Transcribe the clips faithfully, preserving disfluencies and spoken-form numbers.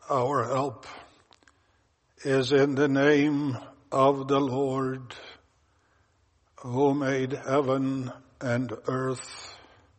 Our help is in the name of the Lord, who made heaven and earth,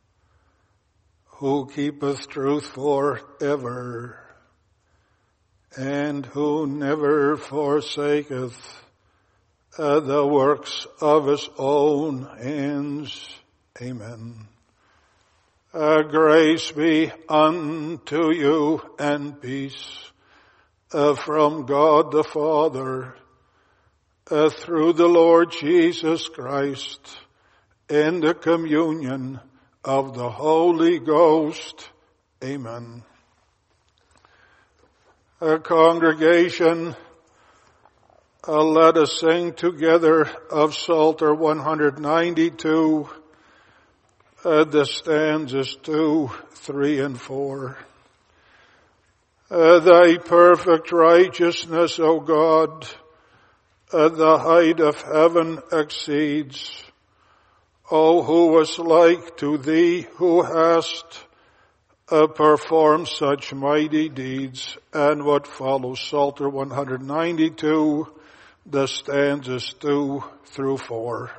who keepeth truth forever, and who never forsaketh uh, the works of his own hands. Amen. Uh, grace be unto you and peace uh, from God the Father, uh, through the Lord Jesus Christ, in the communion of the Holy Ghost. Amen. A congregation, uh, let us sing together of Psalter one ninety-two, uh, the stanzas two, three, and four. Uh, thy perfect righteousness, O God, uh, the height of heaven exceeds. O who was like to thee, who hast uh, performed such mighty deeds. And what follows, Psalter one ninety-two, the stanzas two through four.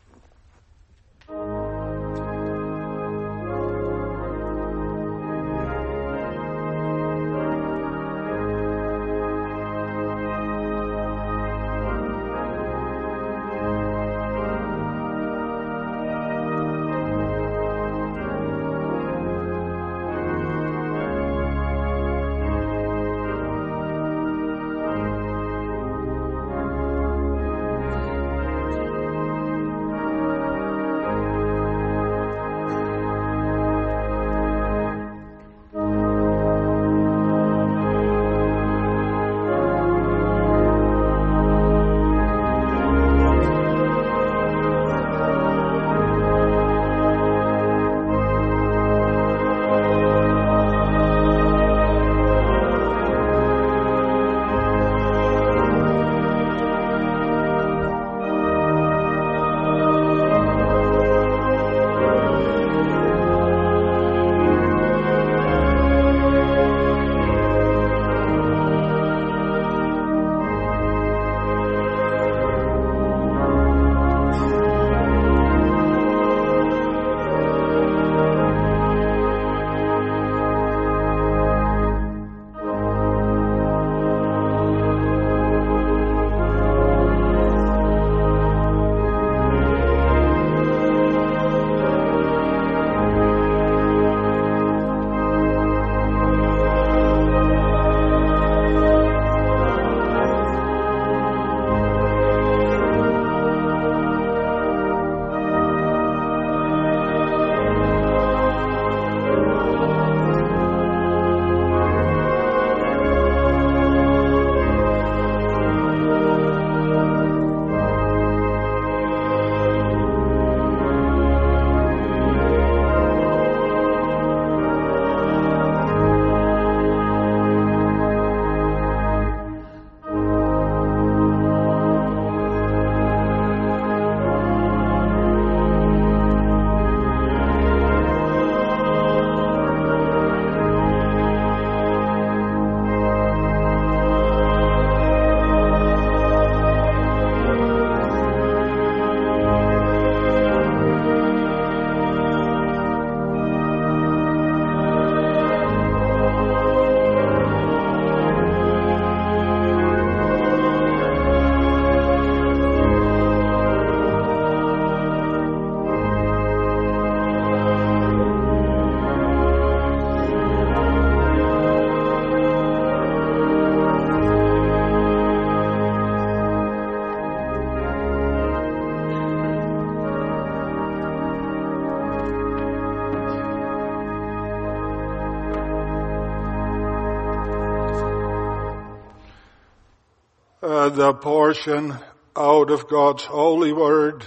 uh, the portion out of God's holy word,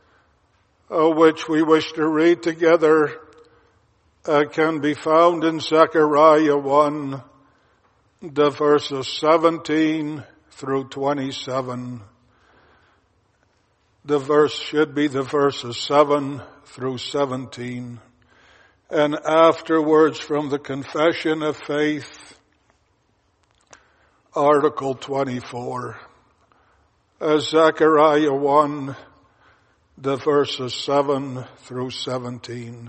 uh, which we wish to read together, uh, can be found in Zechariah one, the verses seventeen through twenty-seven. The verse should be the verses seven through seventeen. And afterwards from the Confession of Faith, Article twenty-four. Uh, Zechariah one, the verses seven through seventeen.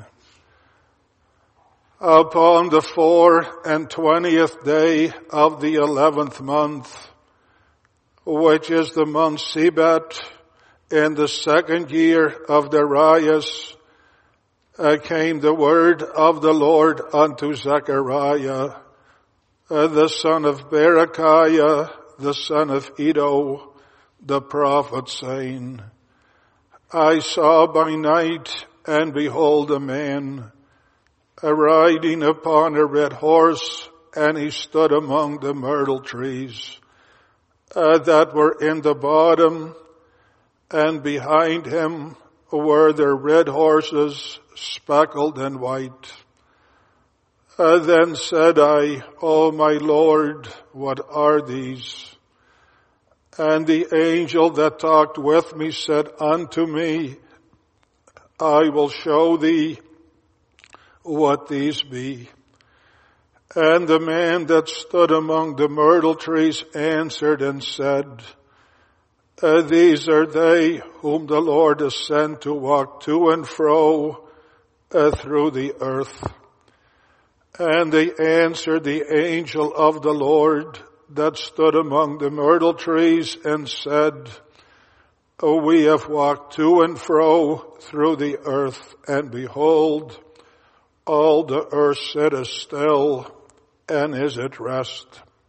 Upon the four and twentieth day of the eleventh month, which is the month Sebet, in the second year of Darius, uh, came the word of the Lord unto Zechariah, uh, the son of Berechiah, the son of Iddo, the prophet, saying, I saw by night, and behold a man, a riding upon a red horse, and he stood among the myrtle trees, uh, that were in the bottom, and behind him were the red horses, speckled and white. Uh, then said I, O my Lord, what are these? And the angel that talked with me said unto me, I will show thee what these be. And the man that stood among the myrtle trees answered and said, uh, These are they whom the Lord has sent to walk to and fro uh, through the earth. And they answered the angel of the Lord that stood among the myrtle trees and said, oh, we have walked to and fro through the earth, and behold, all the earth sitteth still, and is at rest.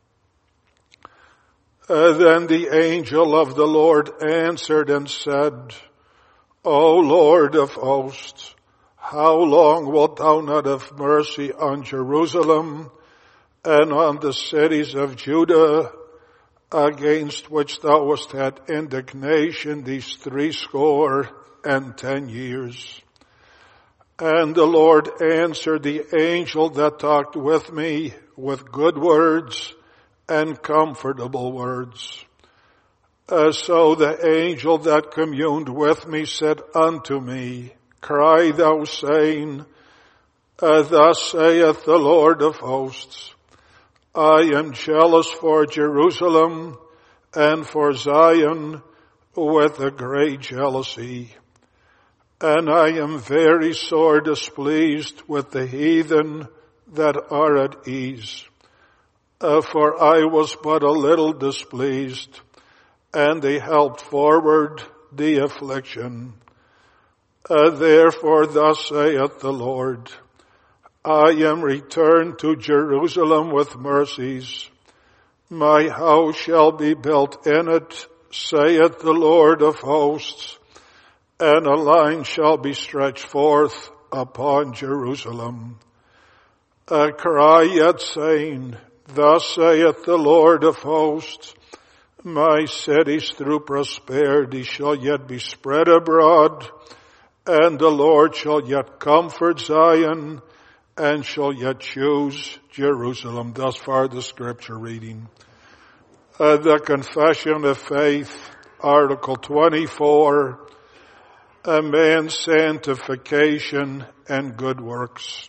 Uh, then the angel of the Lord answered and said, O Lord of hosts, how long wilt thou not have mercy on Jerusalem and on the cities of Judah, against which thou hast had indignation these threescore and ten years? And the Lord answered the angel that talked with me with good words and comfortable words. Uh, so the angel that communed with me said unto me, Cry thou, saying, uh, Thus saith the Lord of hosts, I am jealous for Jerusalem and for Zion with a great jealousy. And I am very sore displeased with the heathen that are at ease. Uh, for I was but a little displeased, and they helped forward the affliction. Uh, therefore thus saith the Lord, I am returned to Jerusalem with mercies. My house shall be built in it, saith the Lord of hosts, and a line shall be stretched forth upon Jerusalem. A cry yet saying, Thus saith the Lord of hosts, my cities through prosperity shall yet be spread abroad, and the Lord shall yet comfort Zion, and shall yet choose Jerusalem. Thus far the scripture reading. Uh, the Confession of Faith, Article twenty-four, a man's sanctification and good works.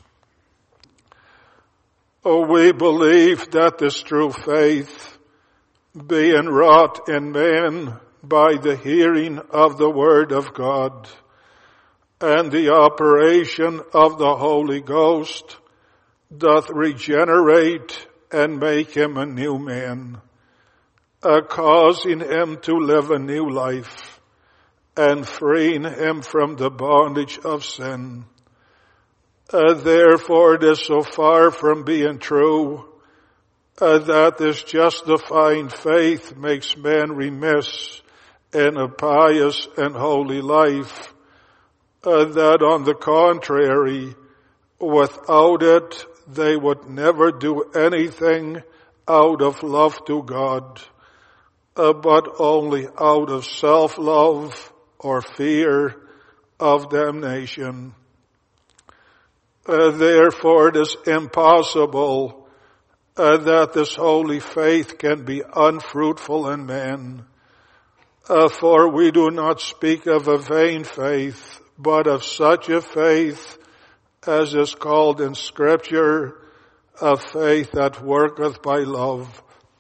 Oh, we believe that this true faith, being wrought in man by the hearing of the word of God and the operation of the Holy Ghost, doth regenerate and make him a new man, uh, causing him to live a new life and freeing him from the bondage of sin. Uh, therefore it is so far from being true uh, that this justifying faith makes man remiss in a pious and holy life, uh, that on the contrary, without it, they would never do anything out of love to God, uh, but only out of self-love or fear of damnation. Uh, therefore it is impossible uh, that this holy faith can be unfruitful in man. Uh, for we do not speak of a vain faith, but of such a faith as is called in Scripture, a faith that worketh by love.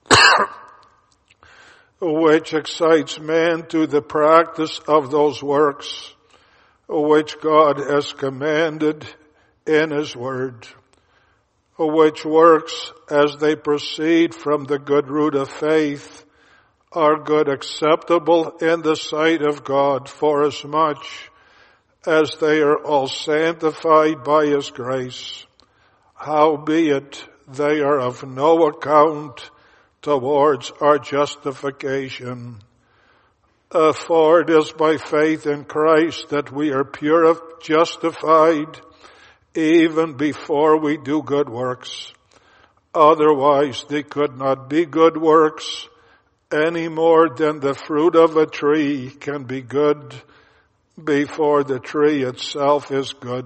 which excites man to the practice of those works which God has commanded in His Word, which works, as they proceed from the good root of faith, are good acceptable in the sight of God, forasmuch as they are all sanctified by His grace. Howbeit they are of no account towards our justification. Uh, for it is by faith in Christ that we are pure, justified, even before we do good works. Otherwise they could not be good works, any more than the fruit of a tree can be good before the tree itself is good.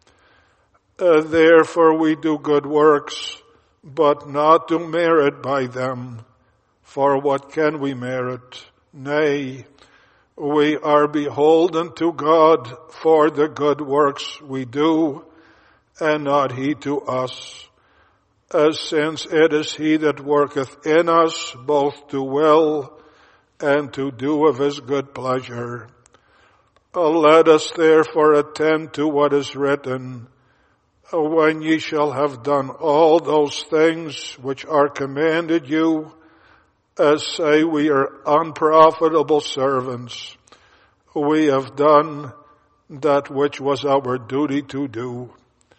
Uh, therefore we do good works, but not to merit by them. For what can we merit? Nay, we are beholden to God for the good works we do, and not He to us. As since it is He that worketh in us both to will and to do of His good pleasure. Uh, let us therefore attend to what is written, when ye shall have done all those things which are commanded you, as say we are unprofitable servants, we have done that which was our duty to do.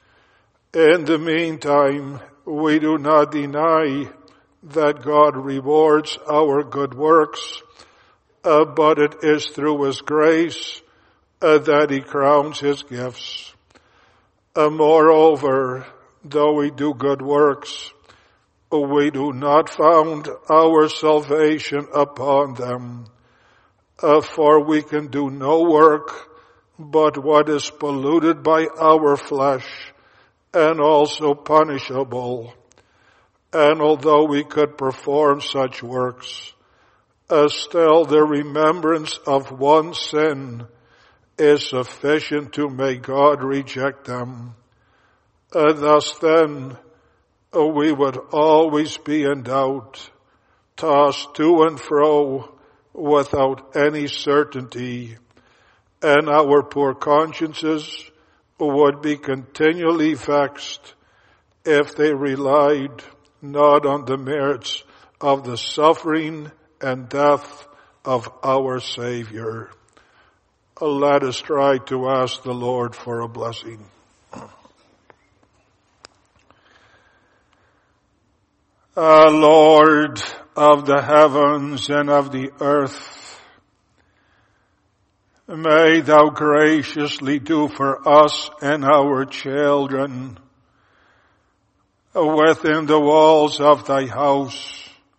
In the meantime, we do not deny that God rewards our good works, uh, but it is through His grace uh, that He crowns His gifts. Uh, moreover, though we do good works, we do not found our salvation upon them. Uh, for we can do no work but what is polluted by our flesh, and also punishable. And although we could perform such works, uh, still the remembrance of one sin is sufficient to make God reject them. Uh, thus then, uh, we would always be in doubt, tossed to and fro without any certainty, and our poor consciences would be continually vexed if they relied not on the merits of the suffering and death of our Savior. Let us try to ask the Lord for a blessing. Uh, Lord of the heavens and of the earth, may Thou graciously do for us and our children within the walls of Thy house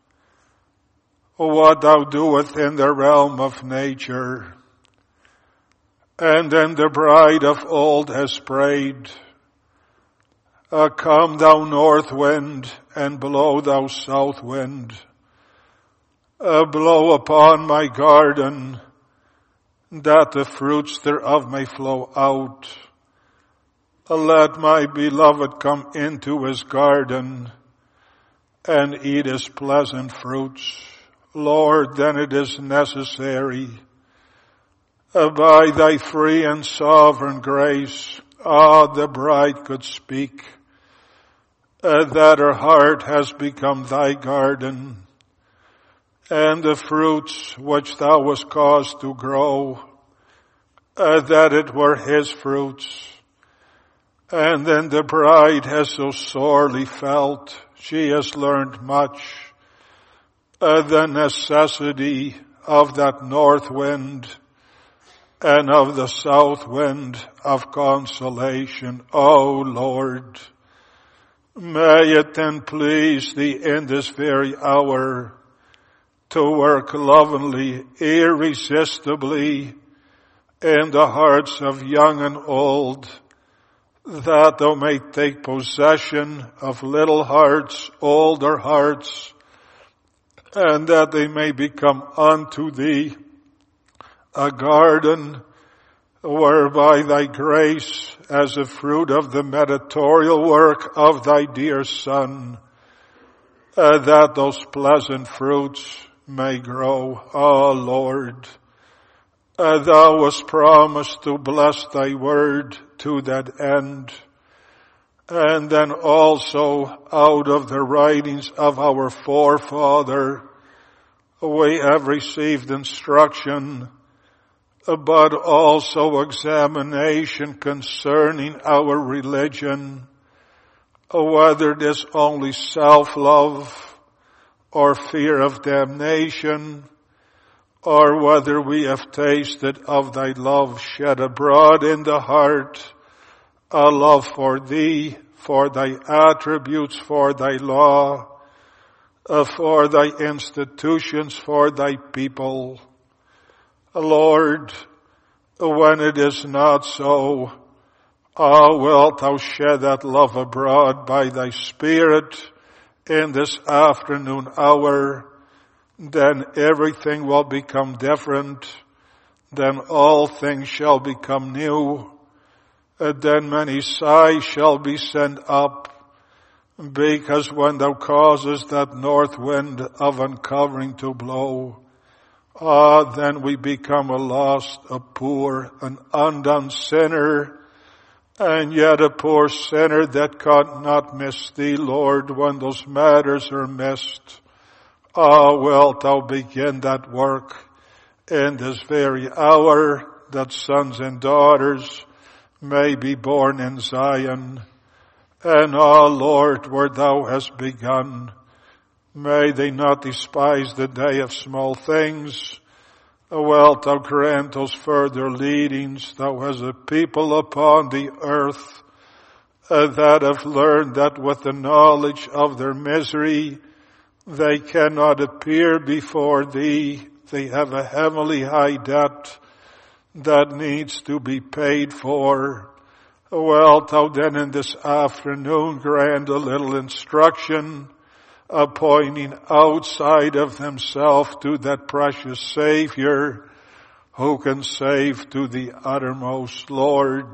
what Thou doest in the realm of nature. And then the bride of old has prayed, uh, come Thou north wind, and blow Thou south wind. Uh, blow upon my garden, that the fruits thereof may flow out. Uh, let my beloved come into his garden, and eat his pleasant fruits. Lord, then it is necessary, uh, by Thy free and sovereign grace, ah, the bride could speak, uh, that her heart has become Thy garden, and the fruits which Thou wast caused to grow, uh, that it were His fruits. And then the bride has so sorely felt, she has learned much, uh, the necessity of that north wind and of the south wind of consolation. O Lord, may it then please Thee in this very hour to work lovingly, irresistibly in the hearts of young and old, that Thou mayst take possession of little hearts, older hearts, and that they may become unto Thee a garden whereby Thy grace, as a fruit of the mediatorial work of Thy dear Son, uh, that those pleasant fruits may grow. O Lord, uh, thou hast promised to bless thy word to that end. And then also out of the writings of our forefather, we have received instruction, but also examination concerning our religion, whether it is only self-love or fear of damnation, or whether we have tasted of thy love shed abroad in the heart, a love for thee, for thy attributes, for thy law, uh, for thy institutions, for thy people. Lord, when it is not so, how wilt thou shed that love abroad by thy Spirit in this afternoon hour? Then everything will become different. Then all things shall become new. And then many sighs shall be sent up, because when thou causest that north wind of uncovering to blow, ah, then we become a lost, a poor, an undone sinner, and yet a poor sinner that cannot miss thee, Lord, when those matters are missed. Ah, wilt thou begin that work in this very hour, that sons and daughters may be born in Zion. And, ah, Lord, where thou hast begun, may they not despise the day of small things. Wilt thou grant those further leadings, thou as a people upon the earth, uh, that have learned that with the knowledge of their misery, they cannot appear before thee. They have a heavenly high debt that needs to be paid for. Wilt thou then in this afternoon grant a little instruction, uh, pointing outside of themselves to that precious Savior who can save to the uttermost, Lord.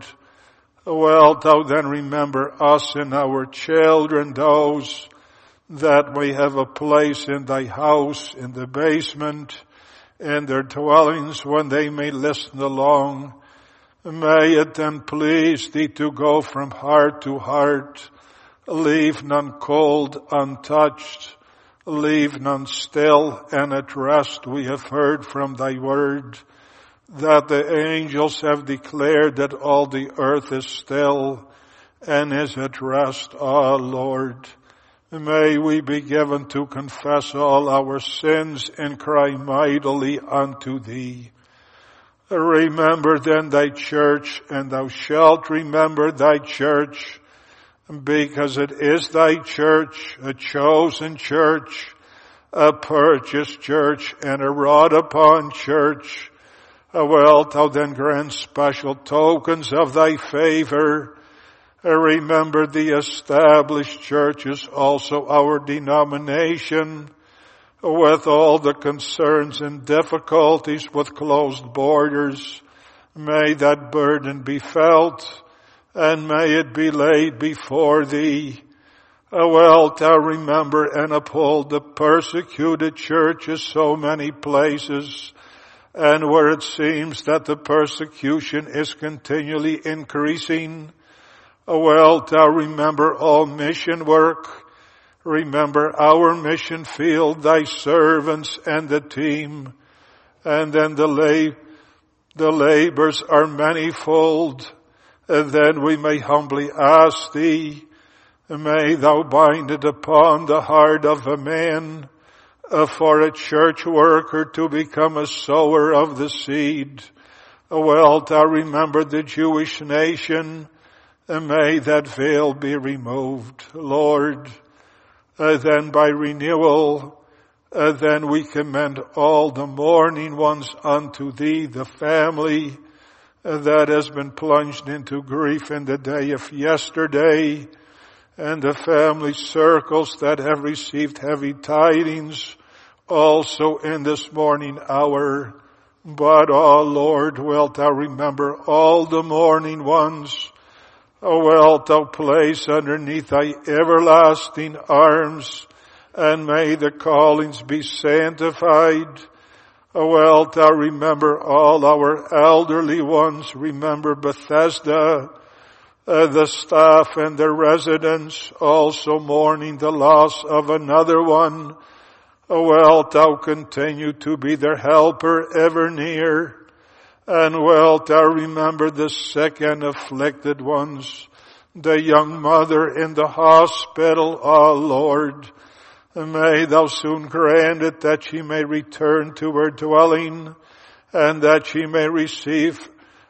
Wilt thou then remember us and our children, those that we have a place in thy house, in the basement, in their dwellings, when they may listen along. May it then please thee to go from heart to heart, leave none cold, untouched, leave none still, and at rest. We have heard from thy word that the angels have declared that all the earth is still and is at rest. Ah, Lord, may we be given to confess all our sins and cry mightily unto thee. Remember then thy church, and thou shalt remember thy church, because it is thy church, a chosen church, a purchased church, and a wrought upon church. Wilt thou then grant special tokens of thy favor? Remember the established churches, also our denomination, with all the concerns and difficulties with closed borders. May that burden be felt, and may it be laid before thee. Wilt thou remember and uphold the persecuted churches, so many places, and where it seems that the persecution is continually increasing. Wilt thou remember all mission work? Remember our mission field, thy servants and the team. And then the lab- the labors are manifold. And then we may humbly ask thee, may thou bind it upon the heart of a man, uh, for a church worker to become a sower of the seed. Wilt thou remember the Jewish nation, and may that veil be removed, Lord. Uh, then by renewal, uh, then we commend all the mourning ones unto thee, the family uh, that has been plunged into grief in the day of yesterday, and the family circles that have received heavy tidings also in this morning hour. But, oh Lord, wilt thou remember all the mourning ones? Wilt thou place underneath thy everlasting arms and may the callings be sanctified. O wilt thou remember all our elderly ones, remember Bethesda, uh, the staff and their residents, also mourning the loss of another one. O wilt thou continue to be their helper ever near, and wilt thou remember the sick and afflicted ones, the young mother in the hospital, O Lord. May thou soon grant it that she may return to her dwelling, and that she may receive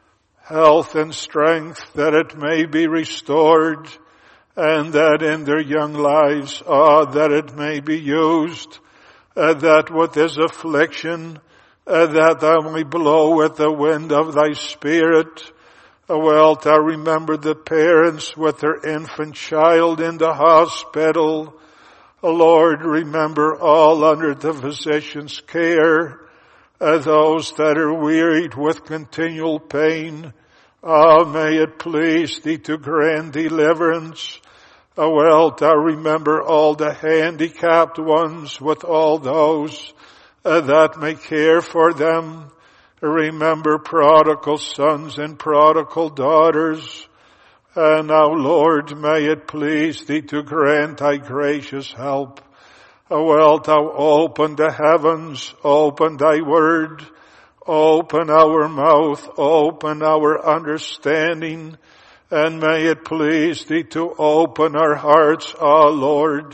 health and strength, that it may be restored, and that in their young lives, ah, that it may be used, uh, that with this affliction, uh, that thou may blow with the wind of thy Spirit. Uh, wilt thou remember the parents with their infant child in the hospital. O Lord, remember all under the physician's care, uh, those that are wearied with continual pain. Ah, may it please thee to grant deliverance. O wilt thou remember all the handicapped ones with all those uh, that may care for them. Remember prodigal sons and prodigal daughters. And now, Lord, may it please thee to grant thy gracious help. O wilt thou open the heavens, open thy word, open our mouth, open our understanding, and may it please thee to open our hearts, O Lord,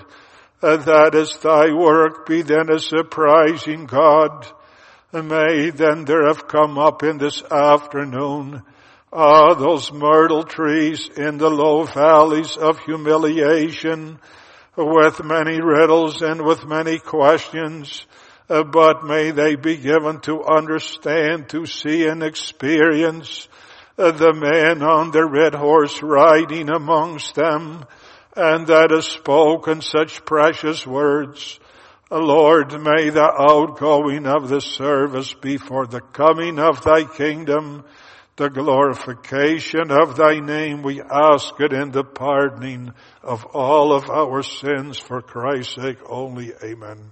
that as thy work be then a surprising God. And may then there have come up in this afternoon Ah, those myrtle trees in the low valleys of humiliation, with many riddles and with many questions, uh, but may they be given to understand, to see and experience uh, the man on the red horse riding amongst them, and that has spoken such precious words. Uh, Lord, may the outgoing of the service be for the coming of thy kingdom, the glorification of thy name. We ask it in the pardoning of all of our sins for Christ's sake only. Amen.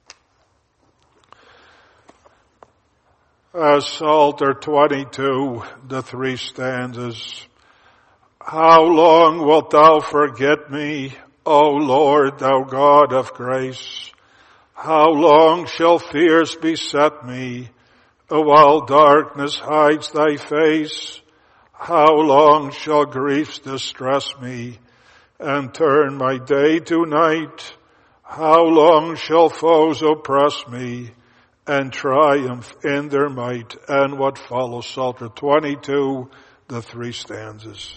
Uh, Psalter twenty-two, the three stanzas. How long wilt thou forget me, O Lord, thou God of grace? How long shall fears beset me, while darkness hides thy face? How long shall griefs distress me and turn my day to night? How long shall foes oppress me and triumph in their might? And what follows, Psalter twenty-two, the three stanzas.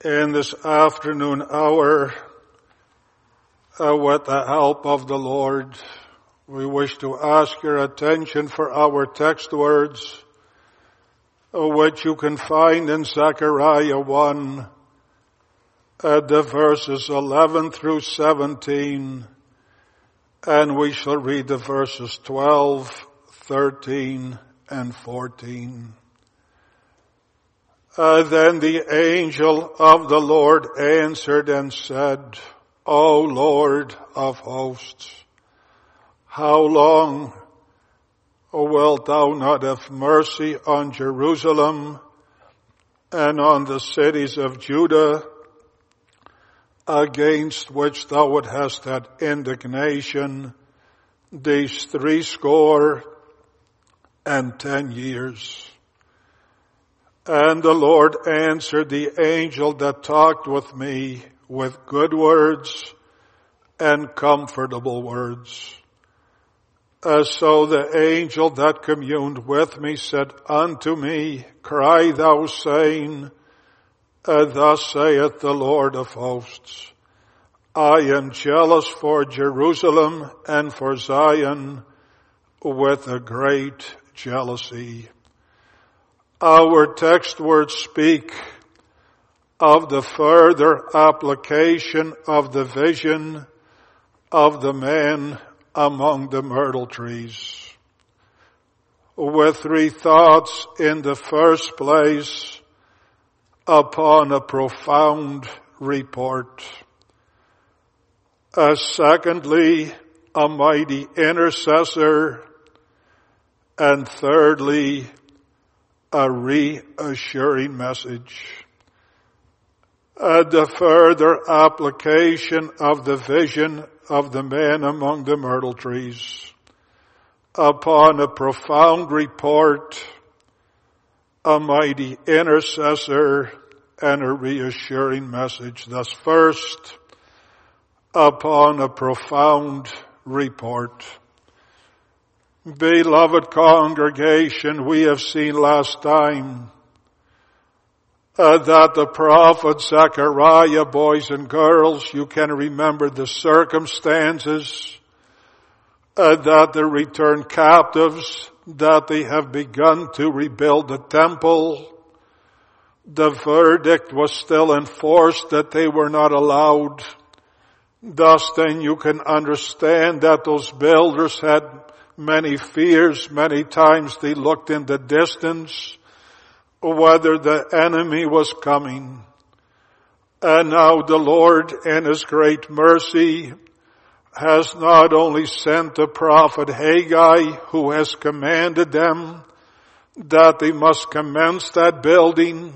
in this afternoon hour, uh, with the help of the Lord, we wish to ask your attention for our text words, uh, which you can find in Zechariah one, uh, the verses eleven through seventeen, and we shall read the verses twelve, thirteen, and fourteen. Uh, then the angel of the Lord answered and said, O Lord of hosts, how long wilt thou not have mercy on Jerusalem and on the cities of Judah, against which thou hast had indignation these threescore and ten years? And the Lord answered the angel that talked with me with good words and comfortable words. Uh, so the angel that communed with me said unto me, Cry thou, saying, uh, Thus saith the Lord of hosts, I am jealous for Jerusalem and for Zion with a great jealousy. Our text words speak of the further application of the vision of the man among the myrtle trees, with three thoughts. In the first place, upon a profound report. Uh, secondly, a mighty intercessor. And thirdly, a reassuring message. Uh, the further application of the vision of the man among the myrtle trees. Upon a profound report, a mighty intercessor, and a reassuring message. Thus first, upon a profound report. Beloved congregation, we have seen last time uh, that the prophet Zechariah, boys and girls, you can remember the circumstances, uh, that the returned captives, that they have begun to rebuild the temple. The verdict was still enforced that they were not allowed. Thus then you can understand that those builders had many fears. Many times they looked in the distance whether the enemy was coming. And now the Lord in His great mercy has not only sent the prophet Haggai, who has commanded them that they must commence that building,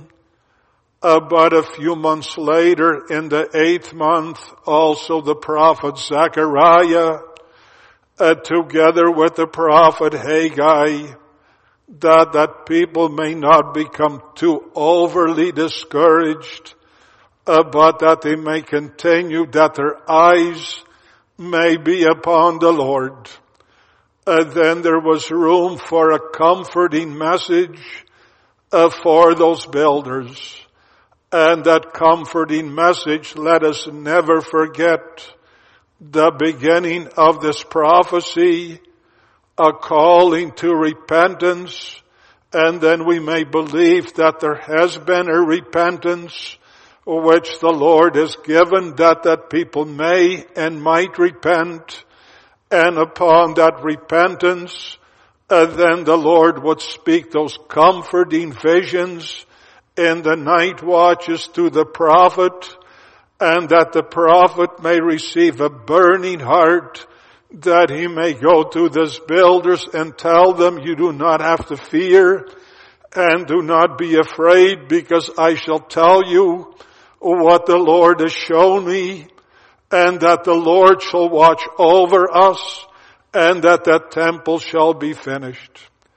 uh, but a few months later, in the eighth month, also the prophet Zechariah, Uh, together with the prophet Haggai, that that people may not become too overly discouraged, uh, but that they may continue, that their eyes may be upon the Lord. Uh, then there was room for a comforting message uh, for those builders. And that comforting message, let us never forget, the beginning of this prophecy, a calling to repentance, and then we may believe that there has been a repentance which the Lord has given, that that people may and might repent, and upon that repentance, uh, then the Lord would speak those comforting visions in the night watches to the prophet, and that the prophet may receive a burning heart, that he may go to these builders and tell them, you do not have to fear and do not be afraid, because I shall tell you what the Lord has shown me, and that the Lord shall watch over us, and that that temple shall be finished.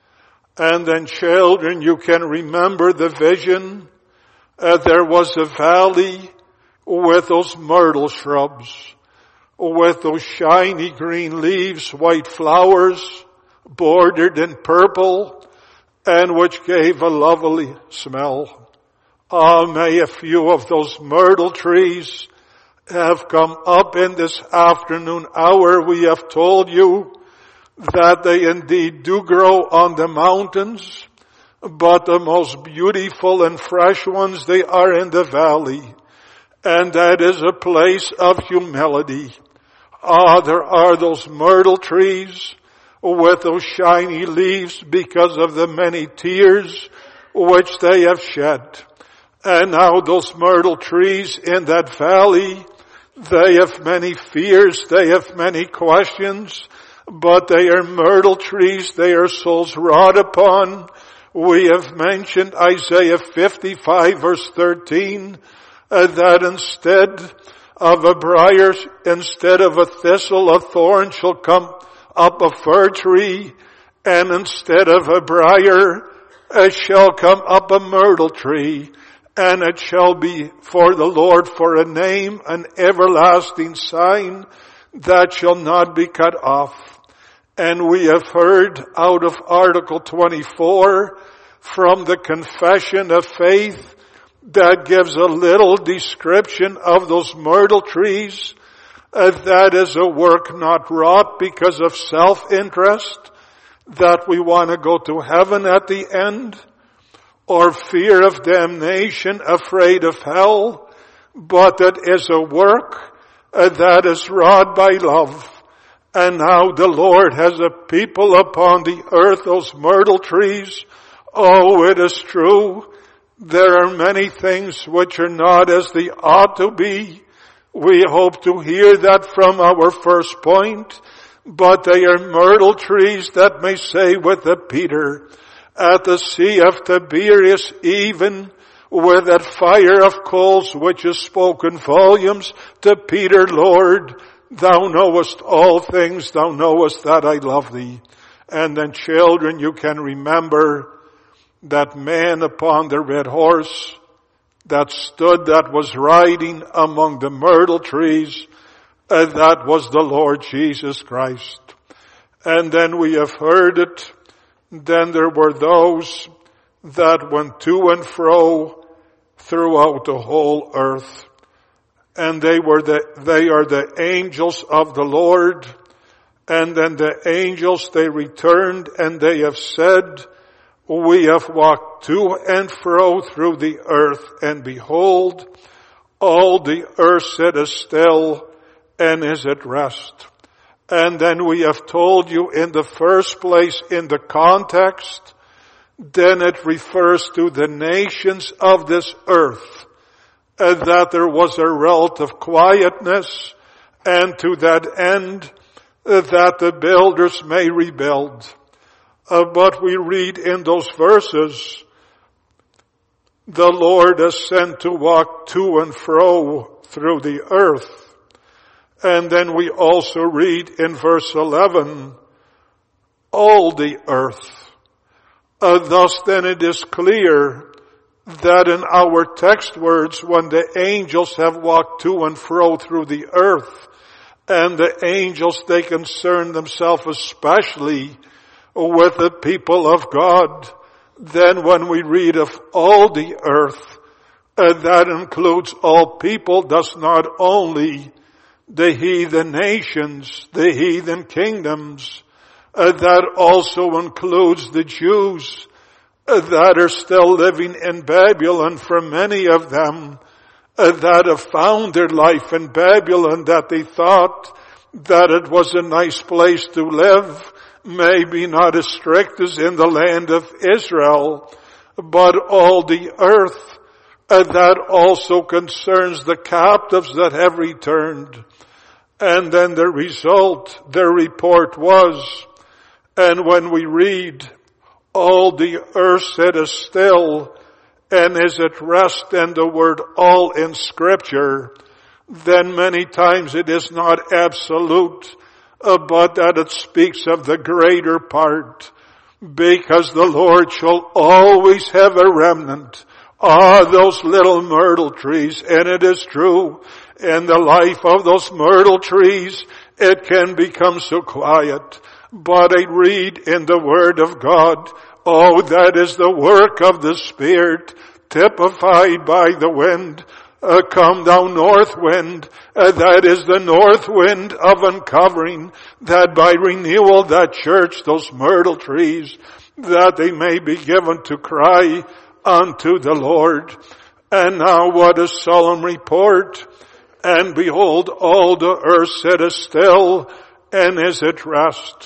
And then children, you can remember the vision. Uh, there was a valley with those myrtle shrubs, with those shiny green leaves, white flowers, bordered in purple, and which gave a lovely smell. Ah, may a few of those myrtle trees have come up in this afternoon hour. We have told you that they indeed do grow on the mountains, but the most beautiful and fresh ones, they are in the valley. And that is a place of humility. Ah, there are those myrtle trees with those shiny leaves because of the many tears which they have shed. And now those myrtle trees in that valley, they have many fears, they have many questions, but they are myrtle trees, they are souls wrought upon. We have mentioned Isaiah fifty-five verse thirteen, uh, that instead of a briar, instead of a thistle, a thorn shall come up a fir tree, and instead of a briar, it shall come up a myrtle tree. And it shall be for the Lord for a name, an everlasting sign that shall not be cut off. And we have heard out of Article twenty-four from the Confession of Faith that gives a little description of those myrtle trees. Uh, that is a work not wrought because of self-interest, that we want to go to heaven at the end, or fear of damnation, afraid of hell, but it is a work uh, that is wrought by love. And now the Lord has a people upon the earth, those myrtle trees. Oh, it is true. There are many things which are not as they ought to be. We hope to hear that from our first point, but they are myrtle trees that may say with the Peter, at the sea of Tiberias, even with that fire of coals which has spoken volumes to Peter, Lord, thou knowest all things, thou knowest that I love thee. And then children, you can remember that man upon the red horse that stood, that was riding among the myrtle trees, and that was the Lord Jesus Christ. And then we have heard it. Then there were those that went to and fro throughout the whole earth. And they were the, they are the angels of the Lord. And then the angels, they returned and they have said, we have walked to and fro through the earth, and behold, all the earth sitteth still and is at rest. And then we have told you in the first place, in the context, then it refers to the nations of this earth, and that there was a relative quietness, and to that end, that the builders may rebuild. Uh, but we read in those verses, the Lord is sent to walk to and fro through the earth. And then we also read in verse eleven, all the earth. Uh, thus then it is clear that in our text words, when the angels have walked to and fro through the earth, and the angels, they concern themselves especially with the people of God, then when we read of all the earth, uh, that includes all people, does not only the heathen nations, the heathen kingdoms, uh, that also includes the Jews uh, that are still living in Babylon. For many of them uh, that have found their life in Babylon, that they thought that it was a nice place to live, maybe not as strict as in the land of Israel, but all the earth, uh, that also concerns the captives that have returned. And then the result, their report was, and when we read, all the earth sitteth still and is at rest, and the word all in Scripture, then many times it is not absolute, uh, but that it speaks of the greater part, because the Lord shall always have a remnant. Ah, those little myrtle trees, and it is true, in the life of those myrtle trees, it can become so quiet. But I read in the Word of God, oh, that is the work of the Spirit typified by the wind. Uh, come thou north wind, uh, that is the north wind of uncovering, that by renewal that church, those myrtle trees, that they may be given to cry unto the Lord. And now what a solemn report. And behold, all the earth sitteth still, and is at rest.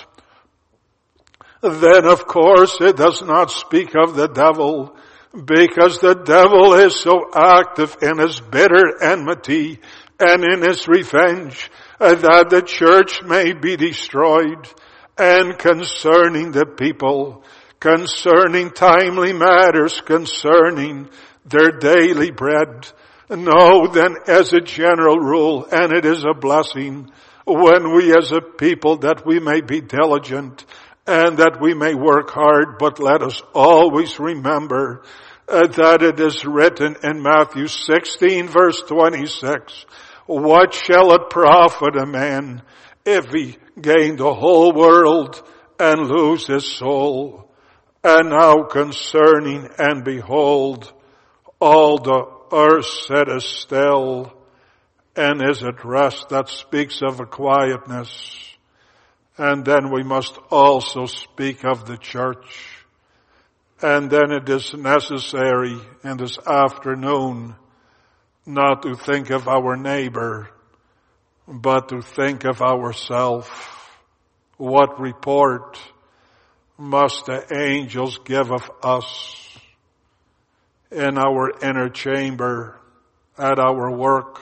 Then of course it does not speak of the devil, because the devil is so active in his bitter enmity and in his revenge uh, that the church may be destroyed. And concerning the people, concerning timely matters, concerning their daily bread, know then as a general rule, and it is a blessing when we as a people that we may be diligent and that we may work hard, but let us always remember uh, that it is written in Matthew sixteen verse twenty-six, what shall it profit a man if he gain the whole world and lose his soul? And now concerning, and behold, all the earth sitteth still, and is at rest. That speaks of a quietness. And then we must also speak of the church. And then it is necessary in this afternoon not to think of our neighbor, but to think of ourselves. What report must the angels give of us in our inner chamber, at our work,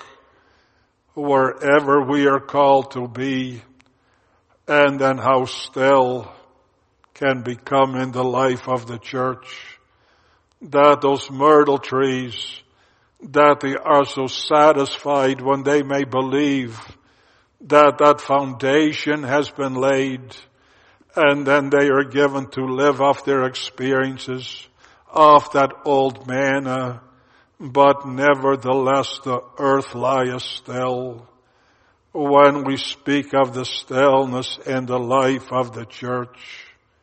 wherever we are called to be, and then how still can become in the life of the church, that those myrtle trees, that they are so satisfied when they may believe that that foundation has been laid, and then they are given to live off their experiences of that old manna, but nevertheless the earth lieth still. When we speak of the stillness in the life of the church,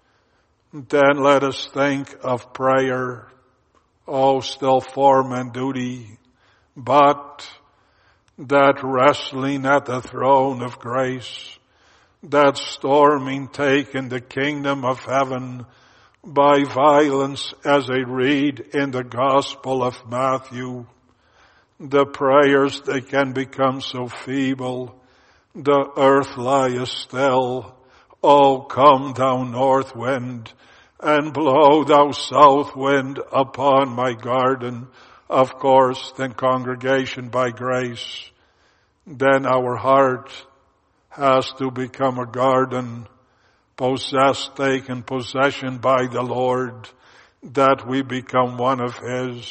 then let us think of prayer. Oh, still form and duty, but that wrestling at the throne of grace, that storming taking the kingdom of heaven by violence, as I read in the Gospel of Matthew. The prayers, they can become so feeble. The earth lieth still. Oh, come thou north wind, and blow thou south wind upon my garden. Of course, then congregation by grace. Then our heart has to become a garden, possessed, taken possession by the Lord, that we become one of His.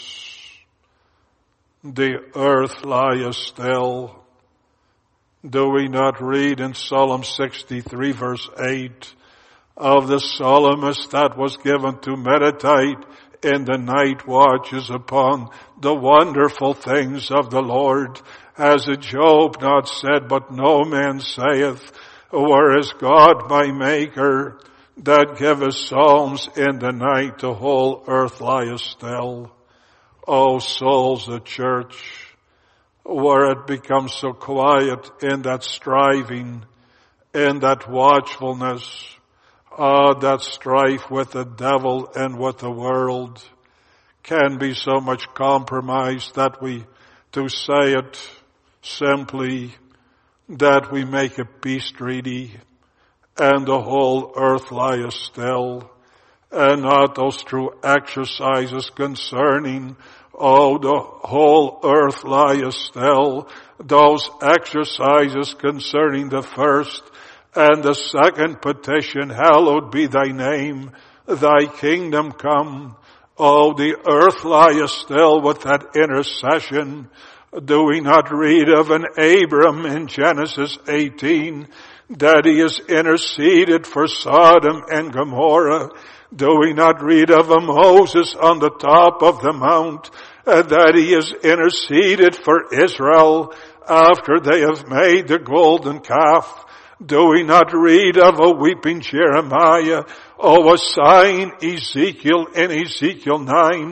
The earth lieth still. Do we not read in Psalm sixty-three verse eight of the psalmist that was given to meditate in the night watches upon the wonderful things of the Lord? As Job not said, but no man saith, where is God my maker, that giveth psalms in the night, the whole earth lieth still. O souls of church, where it becomes so quiet in that striving, in that watchfulness, ah, that strife with the devil and with the world, can be so much compromise that we, to say it simply, that we make a peace treaty, and the whole earth lieth still, and not those true exercises concerning, oh, the whole earth lieth still, those exercises concerning the first and the second petition, hallowed be thy name, thy kingdom come. Oh, the earth lieth still with that intercession. Do we not read of an Abram in Genesis eighteen, that he is interceded for Sodom and Gomorrah? Do we not read of a Moses on the top of the mount, uh, that he is interceded for Israel after they have made the golden calf? Do we not read of a weeping Jeremiah, or a sighing Ezekiel in Ezekiel nine,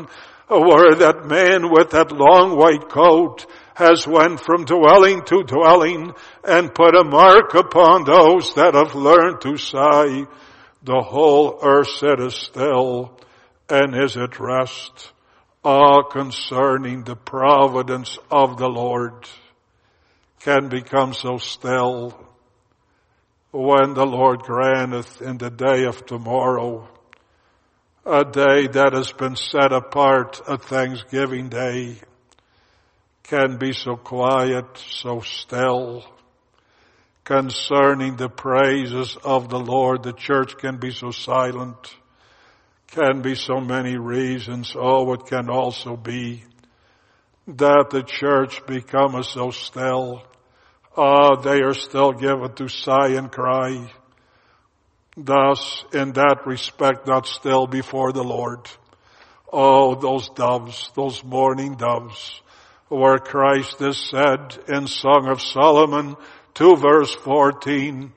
where that man with that long white coat has went from dwelling to dwelling and put a mark upon those that have learned to sigh. The whole earth sitteth still and is at rest, all concerning the providence of the Lord. Can become so still when the Lord granteth in the day of tomorrow, a day that has been set apart, a Thanksgiving Day, can be so quiet, so still. Concerning the praises of the Lord, the church can be so silent. Can be so many reasons. Oh, it can also be that the church becometh so still. Ah, oh, they are still given to sigh and cry. Thus, in that respect, not still before the Lord. Oh, those doves, those morning doves, where Christ is said in Song of Solomon, two verse fourteen,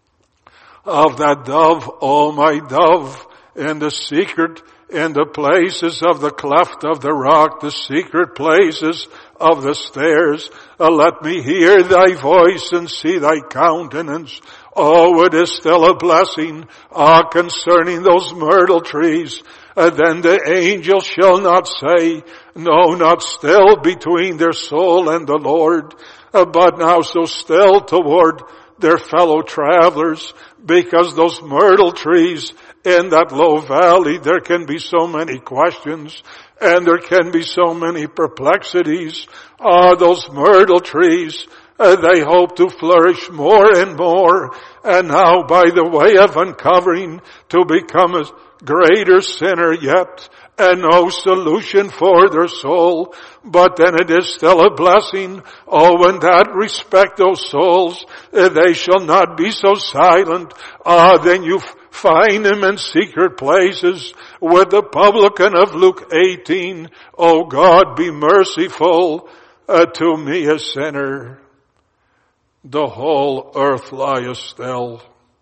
of that dove, oh my dove, in the secret, in the places of the cleft of the rock, the secret places of the stairs, uh, let me hear thy voice and see thy countenance. Oh, it is still a blessing, ah, concerning those myrtle trees. Uh, then the angel shall not say, no, not still between their soul and the Lord, uh, but now so still toward their fellow travelers, because those myrtle trees in that low valley, there can be so many questions and there can be so many perplexities. Ah, those myrtle trees, uh, they hope to flourish more and more, and now by the way of uncovering to become a greater sinner yet, and no solution for their soul, but then it is still a blessing. Oh, in that respect, those souls, uh, they shall not be so silent. Ah, then you f- find them in secret places with the publican of Luke eighteen. Oh God, be merciful uh, to me, a sinner. The whole earth lieth still.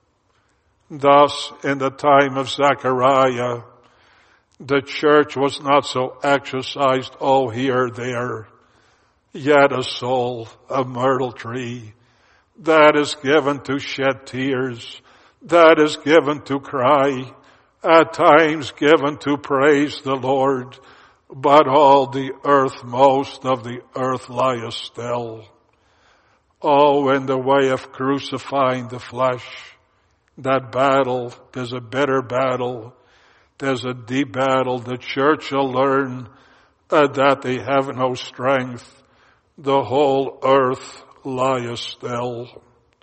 Thus, in the time of Zechariah, the church was not so exercised, oh, here, there. Yet a soul, a myrtle tree, that is given to shed tears, that is given to cry, at times given to praise the Lord, but all the earth, most of the earth lieth still. Oh, in the way of crucifying the flesh, that battle, there's a bitter battle, there's a deep battle. The church shall learn uh, that they have no strength. The whole earth lieth still.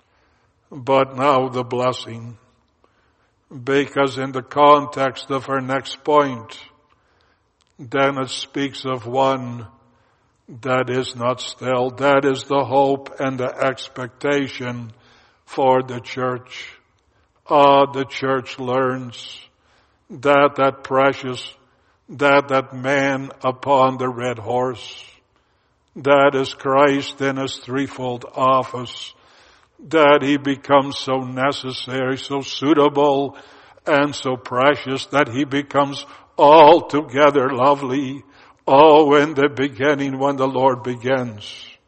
But now the blessing, because in the context of our next point, then it speaks of one that is not still. That is the hope and the expectation for the church. Ah, the church learns that that precious, that that man upon the red horse, that is Christ in his threefold office, that he becomes so necessary, so suitable, and so precious that he becomes altogether lovely. Oh, in the beginning when the Lord begins,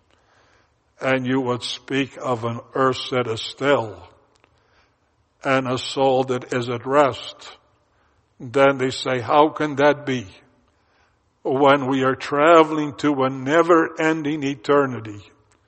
and you would speak of an earth that is still and a soul that is at rest, then they say, how can that be when we are traveling to a never-ending eternity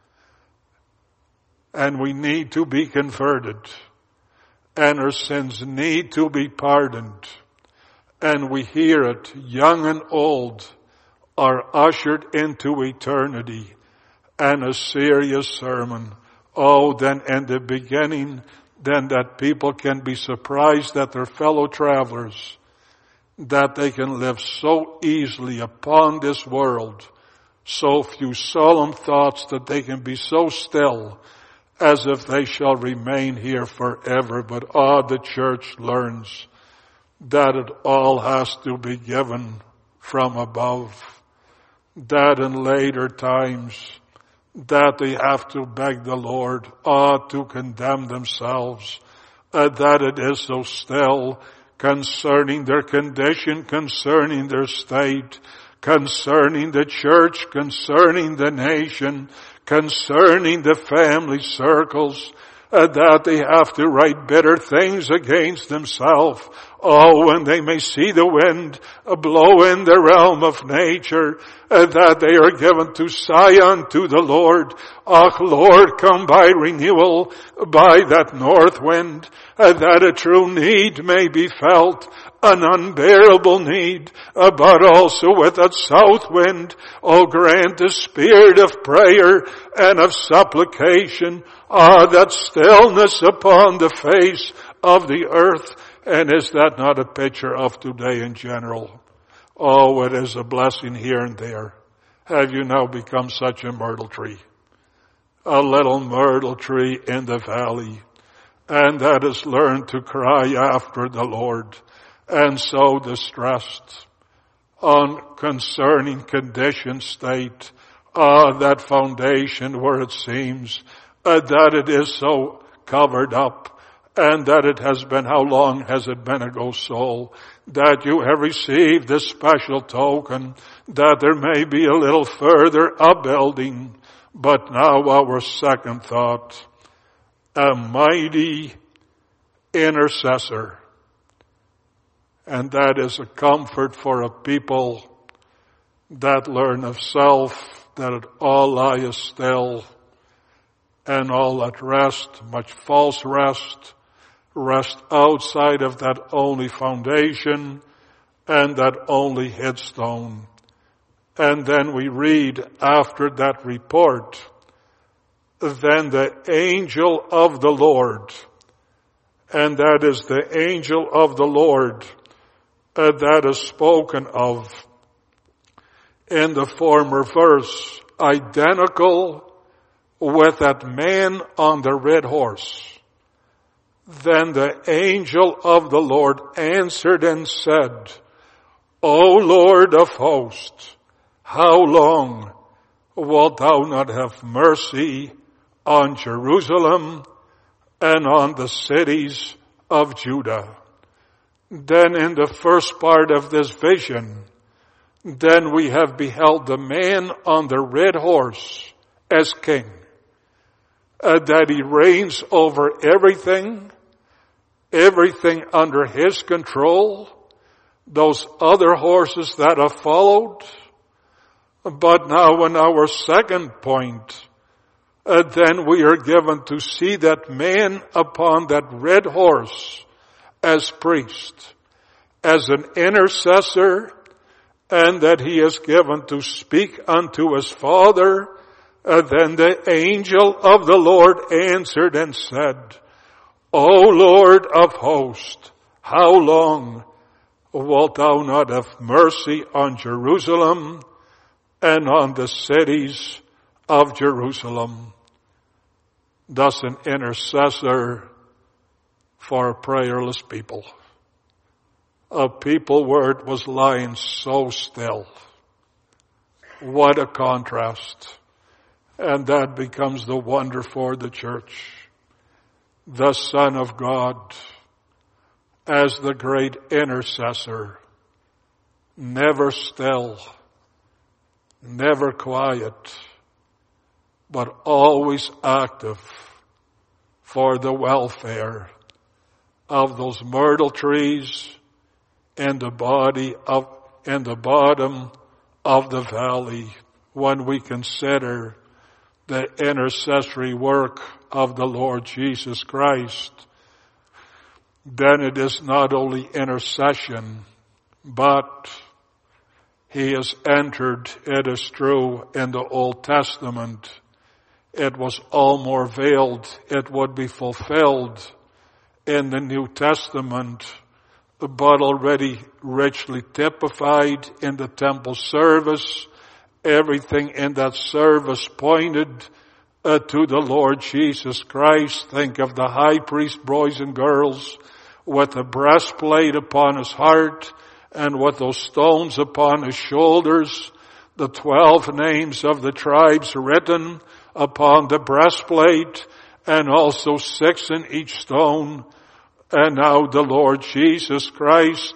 and we need to be converted and our sins need to be pardoned, and we hear it, young and old are ushered into eternity, and a serious sermon. Oh, then in the beginning, then that people can be surprised that their fellow travelers, that they can live so easily upon this world, so few solemn thoughts that they can be so still as if they shall remain here forever. But ah, the church learns that it all has to be given from above, that in later times that they have to beg the Lord, ah, to condemn themselves, uh, that it is so still concerning their condition, concerning their state, concerning the church, concerning the nation, concerning the family circles, uh, that they have to write bitter things against themselves. Oh, when they may see the wind blow in the realm of nature, uh, that they are given to sigh unto the Lord. Oh, Lord, come by renewal, by that north wind, uh, that a true need may be felt, an unbearable need, uh, but also with that south wind, oh, grant a spirit of prayer and of supplication, ah, that stillness upon the face of the earth. And is that not a picture of today in general? Oh, it is a blessing here and there. Have you now become such a myrtle tree? A little myrtle tree in the valley, and that has learned to cry after the Lord, and so distressed on concerning condition state, ah, that foundation where it seems uh, that it is so covered up, and that it has been, how long has it been ago, soul, that you have received this special token, that there may be a little further upbuilding. But now our second thought, a mighty intercessor. And that is a comfort for a people that learn of self, that it all lieth still, and all at rest, much false rest, rest outside of that only foundation and that only headstone. And then we read after that report, then the angel of the Lord, and that is the angel of the Lord uh, that is spoken of in the former verse, identical with that man on the red horse. Then the angel of the Lord answered and said, O Lord of hosts, how long wilt thou not have mercy on Jerusalem and on the cities of Judah? Then in the first part of this vision, then we have beheld the man on the red horse as king, uh, that he reigns over everything, everything under his control, those other horses that have followed. But now in our second point, uh, then we are given to see that man upon that red horse as priest, as an intercessor, and that he is given to speak unto his Father. Uh, then the angel of the Lord answered and said, O Lord of hosts, how long wilt thou not have mercy on Jerusalem and on the cities of Jerusalem? Thus an intercessor for a prayerless people. A people where it was lying so still. What a contrast. And that becomes the wonder for the church. The Son of God as the great intercessor, never still, never quiet, but always active for the welfare of those myrtle trees in the body of, in the bottom of the valley. When we consider the intercessory work of the Lord Jesus Christ, then it is not only intercession, but he has entered, it is true, in the Old Testament. It was all more veiled. It would be fulfilled in the New Testament, but already richly typified in the temple service. Everything in that service pointed uh, to the Lord Jesus Christ. Think of the high priest, boys and girls, with a breastplate upon his heart and with those stones upon his shoulders, the twelve names of the tribes written upon the breastplate, and also six in each stone. And now the Lord Jesus Christ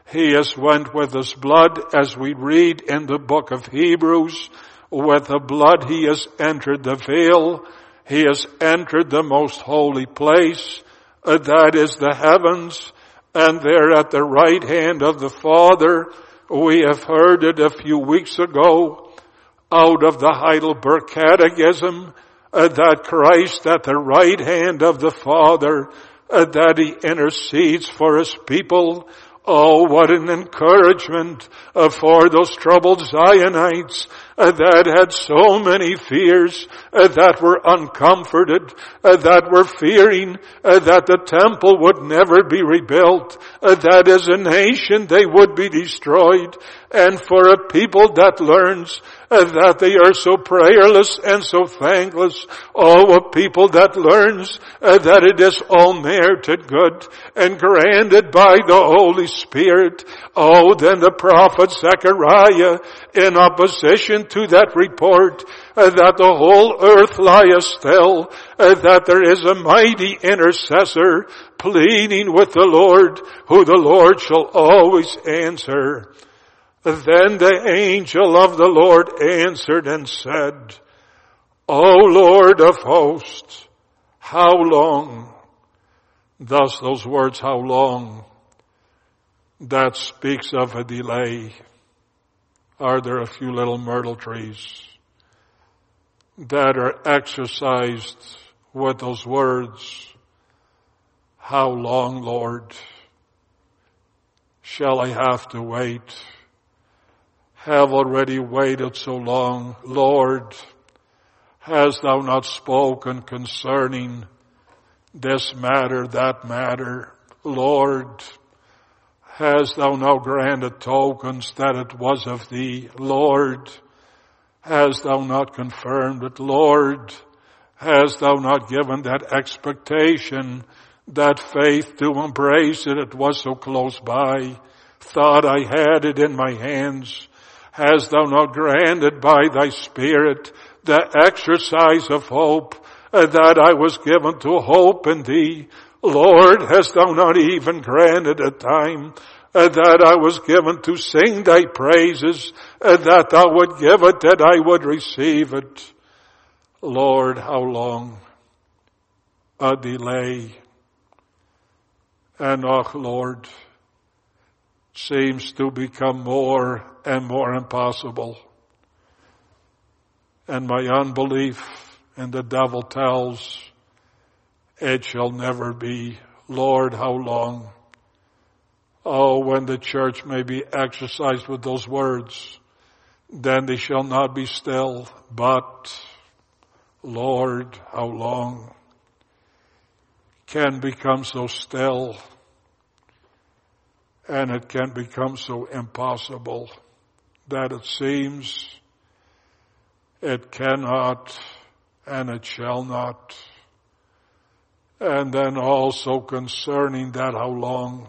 He has went with his blood, as we read in the book of Hebrews. With the blood he has entered the veil. He has entered the most holy place. Uh, that is the heavens. And there at the right hand of the Father, we have heard it a few weeks ago out of the Heidelberg Catechism, uh, that Christ at the right hand of the Father, uh, that he intercedes for his people. Oh, what an encouragement uh, for those troubled Zionites uh, that had so many fears, uh, that were uncomforted, uh, that were fearing uh, that the temple would never be rebuilt, uh, that as a nation they would be destroyed. And for a people that learns uh, that they are so prayerless and so thankless, oh, a people that learns uh, that it is all merited good and granted by the Holy Spirit. Oh, then the prophet Zechariah, in opposition to that report, uh, that the whole earth lieth still, uh, that there is a mighty intercessor pleading with the Lord, who the Lord shall always answer. Then the angel of the Lord answered and said, O Lord of hosts, how long? Thus those words, how long, that speaks of a delay. Are there a few little myrtle trees that are exercised with those words, how long, Lord, shall I have to wait? Have already waited so long. Lord, hast thou not spoken concerning this matter, that matter? Lord, hast thou now granted tokens that it was of thee? Lord, hast thou not confirmed it? Lord, hast thou not given that expectation, that faith to embrace it? It was so close by. Thought I had it in my hands. Hast thou not granted by thy Spirit the exercise of hope, uh, that I was given to hope in thee? Lord, hast thou not even granted a time uh, that I was given to sing thy praises, uh, that thou would give it, that I would receive it? Lord, how long a delay? And oh Lord, seems to become more and more impossible. And my unbelief and the devil tells, it shall never be. Lord, how long? Oh, when the church may be exercised with those words, then they shall not be still. But, Lord, how long? Can become so still, and it can become so impossible that it seems it cannot and it shall not. And then also concerning that, how long,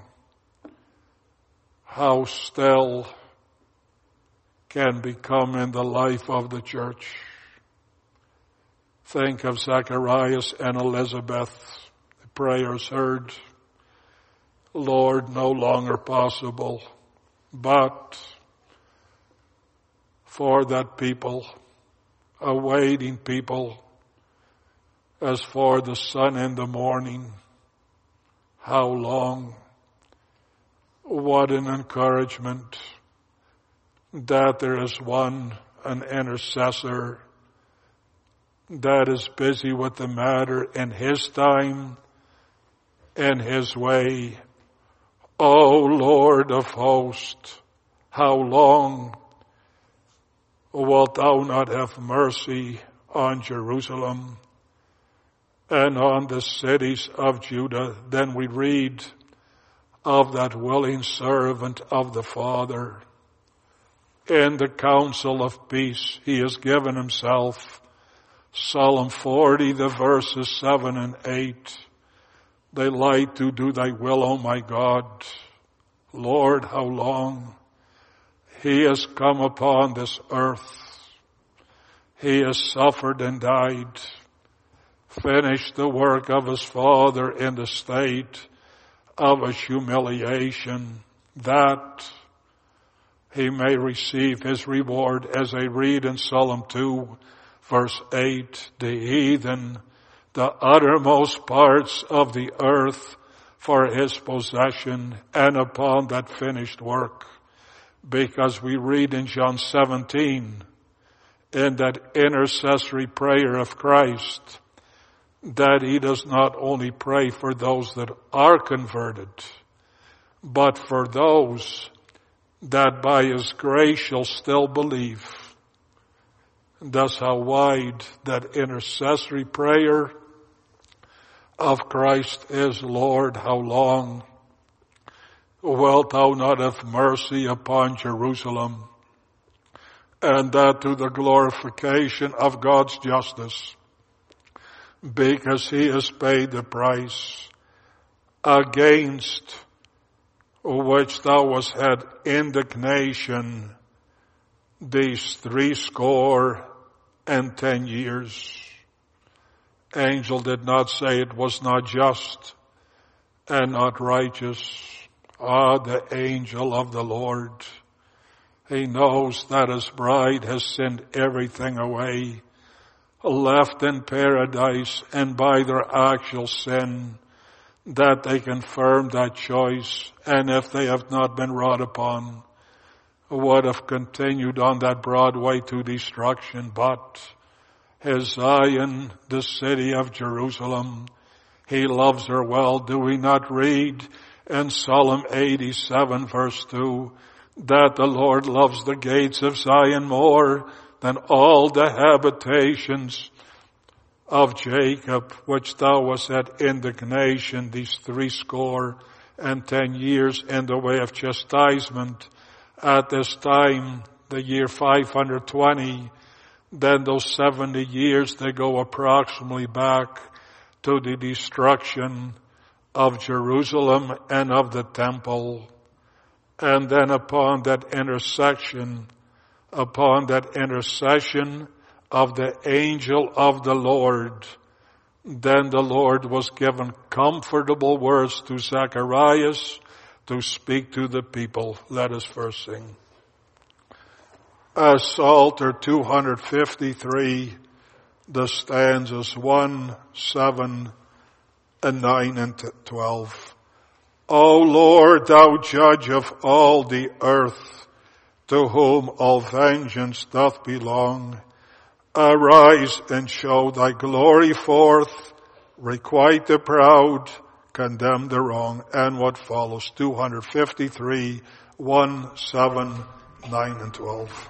how still can become in the life of the church. Think of Zacharias and Elizabeth. The prayers heard. Lord, no longer possible, but for that people, awaiting people, as for the sun in the morning, how long? What an encouragement that there is one, an intercessor, that is busy with the matter in his time, in his way. O Lord of hosts, how long wilt thou not have mercy on Jerusalem and on the cities of Judah? Then we read of that willing servant of the Father. In the council of peace, he has given himself. Psalm forty, the verses seven and eight. Delight to do thy will, O my God. Lord, how long? He has come upon this earth. He has suffered and died, finished the work of his Father in the state of his humiliation. that he may receive his reward, as I read in Psalm two, verse eight, the heathen, the uttermost parts of the earth for his possession, and upon that finished work. Because we read in John seventeen, in that intercessory prayer of Christ, that he does not only pray for those that are converted, but for those that by his grace shall still believe. And thus how wide that intercessory prayer of Christ is. Lord, how long wilt thou not have mercy upon Jerusalem, and that to the glorification of God's justice, because he has paid the price against which thou hast had indignation these three score and ten years. Angel did not say it was not just and not righteous. Ah, the angel of the Lord. He knows that his bride has sinned everything away, left in paradise, and by their actual sin, that they confirm that choice, and if they have not been wrought upon, would have continued on that broad way to destruction. But his Zion, the city of Jerusalem, he loves her well. Do we not read in Psalm eighty-seven verse two, that the Lord loves the gates of Zion more than all the habitations of Jacob, which thou wast at indignation these three score and ten years in the way of chastisement. At this time, the year five hundred twenty, then those seventy years, they go approximately back to the destruction of Jerusalem and of the temple. And then upon that intersection, upon that intercession of the angel of the Lord, then the Lord was given comfortable words to Zacharias to speak to the people. Let us first sing. Uh, Psalter two hundred fifty-three, the stanzas one, seven, and nine and twelve. O Lord, thou judge of all the earth, to whom all vengeance doth belong, arise and show thy glory forth, requite the proud, condemn the wrong. And what follows, two hundred fifty-three, one, seven, nine, and twelve.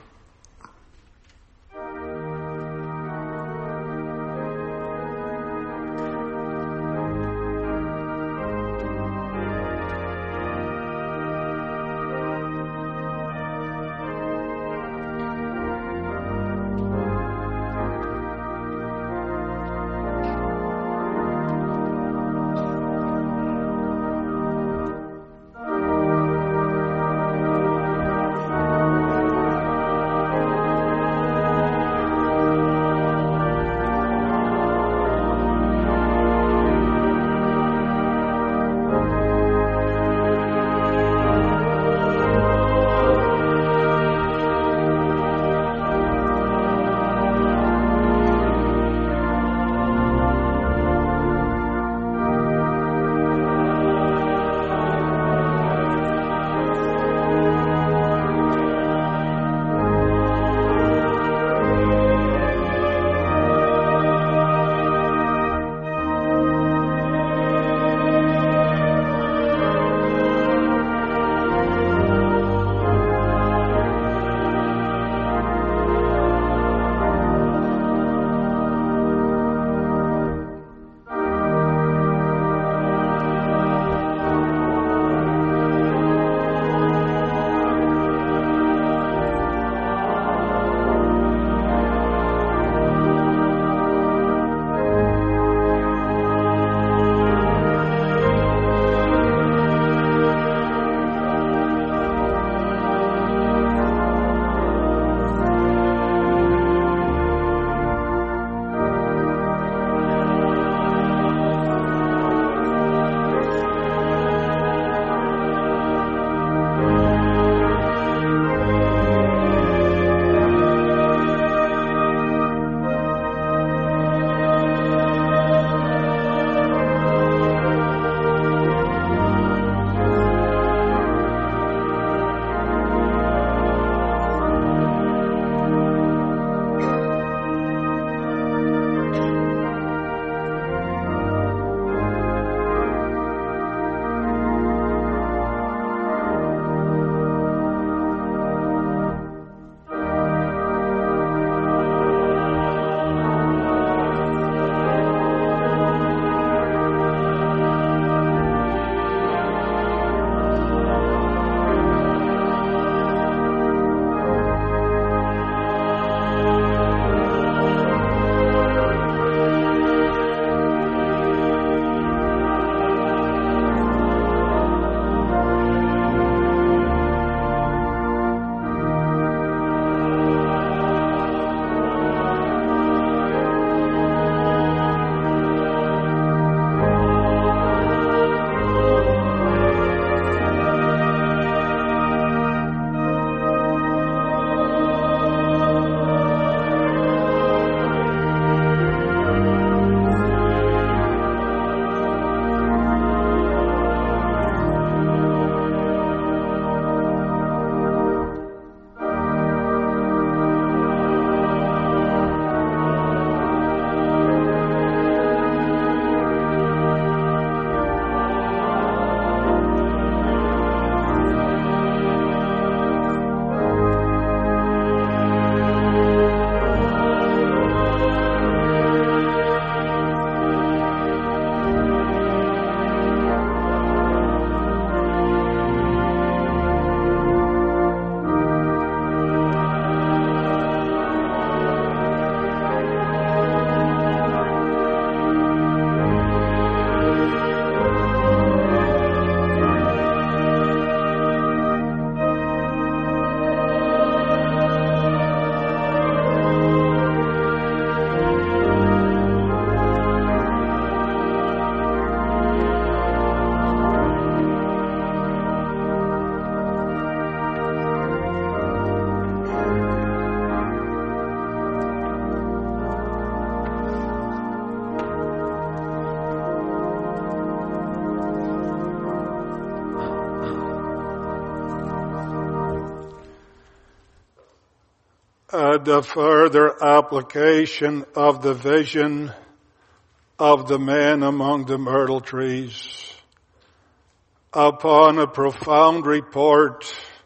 uh, the further application of the vision of the man among the myrtle trees. Upon a profound report,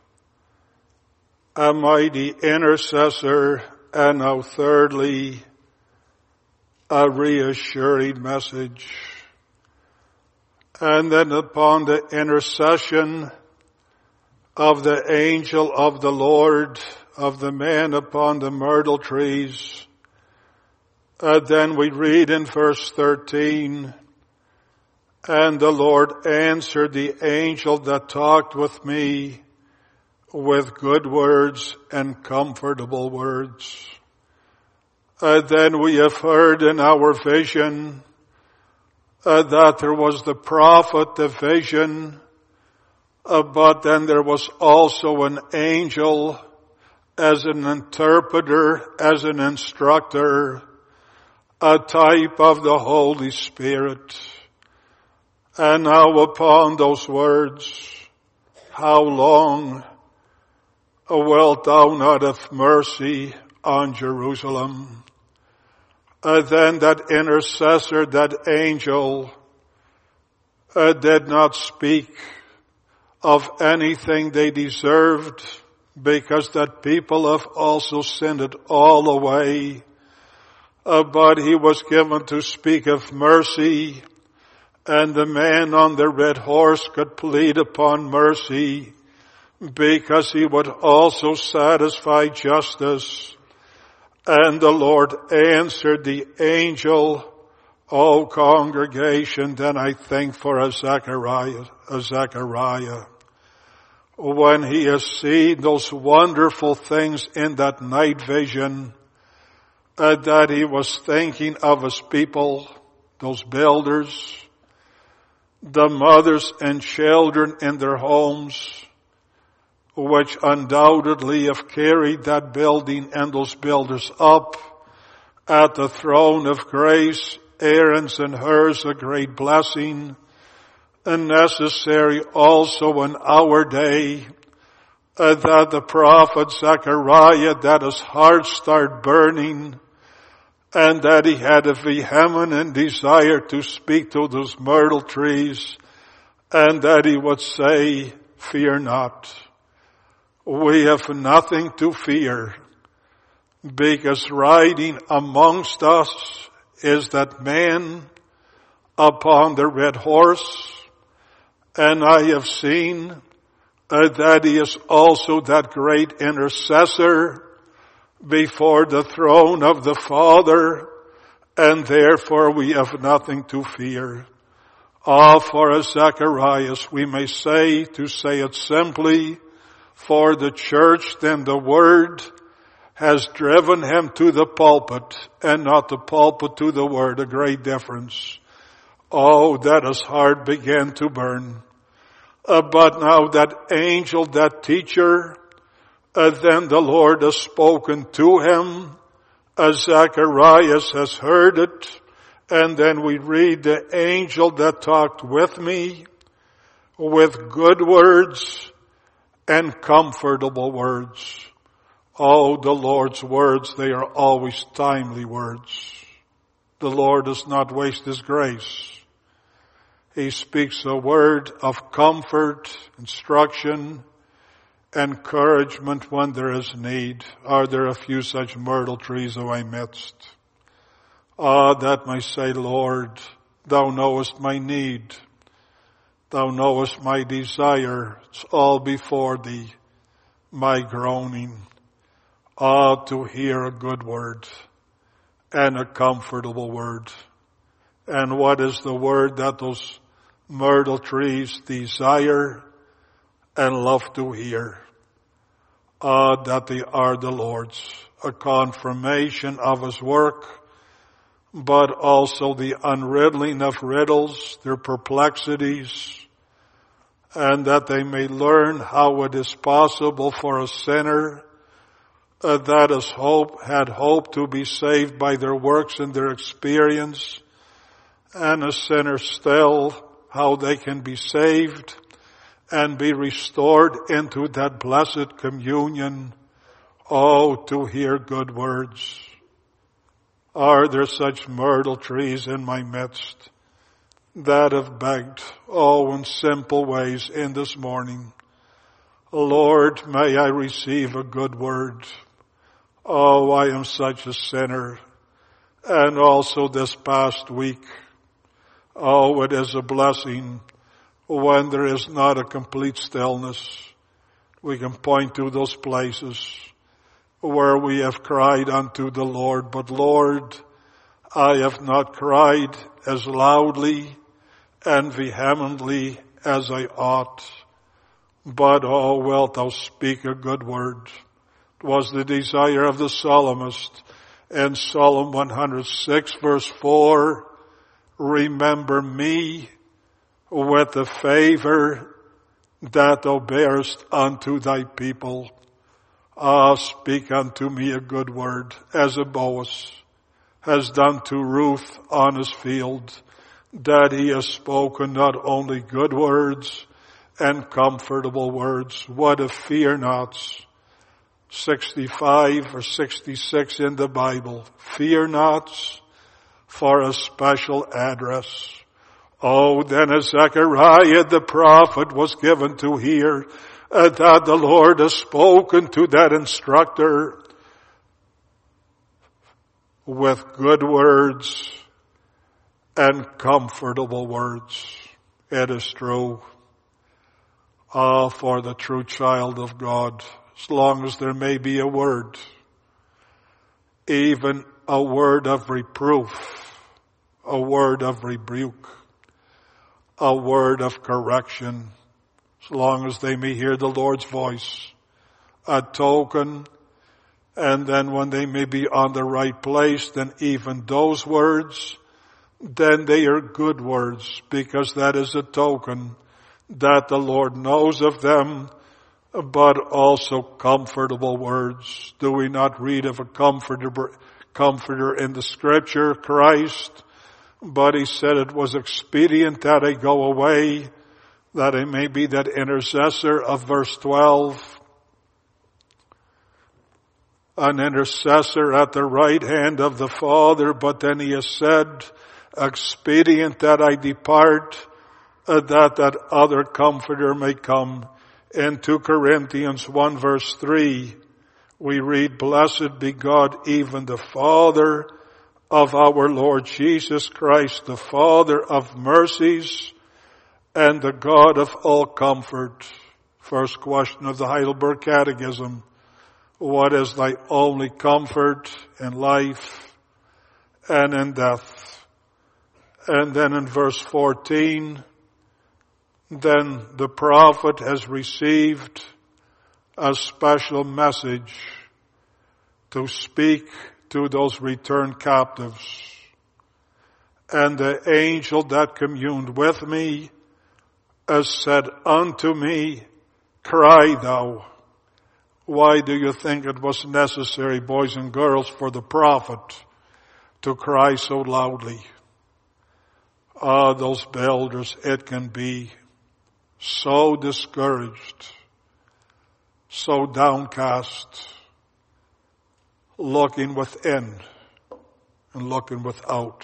a mighty intercessor, and now thirdly, a reassuring message. And then upon the intercession of the angel of the Lord, of the man upon the myrtle trees, uh, then we read in verse thirteen, and the Lord answered the angel that talked with me with good words and comfortable words. Uh, then we have heard in our vision uh, that there was the prophet, the vision, uh, but then there was also an angel as an interpreter, as an instructor, a type of the Holy Spirit. And now upon those words, how long wilt thou not have mercy on Jerusalem? Uh, then that intercessor, that angel, uh, did not speak of anything they deserved, because that people have also sinned it all away. Uh, but he was given to speak of mercy, and the man on the red horse could plead upon mercy, because he would also satisfy justice. And the Lord answered the angel, O congregation, then I think for a Zechariah, a Zechariah, when he has seen those wonderful things in that night vision, uh, that he was thinking of his people, those builders, the mothers and children in their homes, which undoubtedly have carried that building and those builders up at the throne of grace, Aaron's and hers a great blessing, and necessary also in our day, uh, that the prophet Zechariah, that his heart start burning, and that he had a vehement desire to speak to those myrtle trees, and that he would say, fear not. We have nothing to fear, because riding amongst us is that man upon the red horse, and I have seen uh, that he is also that great intercessor before the throne of the Father, and therefore we have nothing to fear. Ah, for as Zacharias we may say, to say it simply, for the church, then the word has driven him to the pulpit, and not the pulpit to the word, a great difference. Oh, that his heart began to burn. Uh, but now that angel, that teacher, uh, then the Lord has spoken to him, as Zacharias has heard it, and then we read the angel that talked with me with good words and comfortable words. Oh, the Lord's words, they are always timely words. The Lord does not waste His grace. He speaks a word of comfort, instruction, encouragement when there is need. Are there a few such myrtle trees in my midst? Ah, that may say, Lord, Thou knowest my need. Thou knowest my desire. It's all before Thee, my groaning. Ah, to hear a good word and a comfortable word. And what is the word that those myrtle trees desire and love to hear? Ah, that they are the Lord's, a confirmation of His work, but also the unriddling of riddles, their perplexities, and that they may learn how it is possible for a sinner uh, that has hope, had hope to be saved by their works and their experience, and a sinner still, how they can be saved and be restored into that blessed communion. Oh, to hear good words. Are there such myrtle trees in my midst that have begged, oh, in simple ways in this morning? Lord, may I receive a good word. Oh, I am such a sinner. And also this past week, oh, it is a blessing when there is not a complete stillness. We can point to those places where we have cried unto the Lord. But Lord, I have not cried as loudly and vehemently as I ought. But, oh, wilt thou speak a good word? It was the desire of the psalmist in Psalm one hundred six verse four. Remember me with the favor that thou bearest unto thy people. Ah, speak unto me a good word, as a Boaz has done to Ruth on his field, that he has spoken not only good words and comfortable words. What a fear nots. sixty-five or sixty-six in the Bible. Fear nots for a special address. Oh, then as Zechariah the prophet was given to hear uh, that the Lord has spoken to that instructor with good words and comfortable words. It is true. Ah, for the true child of God, as long as there may be a word, even a word of reproof, a word of rebuke, a word of correction, as long as they may hear the Lord's voice, a token, and then when they may be on the right place, then even those words, then they are good words, because that is a token that the Lord knows of them, but also comfortable words. Do we not read of a comforter, comforter in the scripture, Christ? But he said it was expedient that I go away, that I may be that intercessor of verse twelve. An intercessor at the right hand of the Father, but then he has said, expedient that I depart, uh, that that other comforter may come. In two Corinthians one verse three, we read, blessed be God, even the Father of our Lord Jesus Christ, the Father of mercies and the God of all comfort. First question of the Heidelberg Catechism. What is thy only comfort in life and in death? And then in verse fourteen, then the prophet has received a special message to speak to those returned captives. And the angel that communed with me has said unto me, cry thou. Why do you think it was necessary, boys and girls, for the prophet to cry so loudly? Ah, those builders, it can be so discouraged, so downcast, looking within and looking without.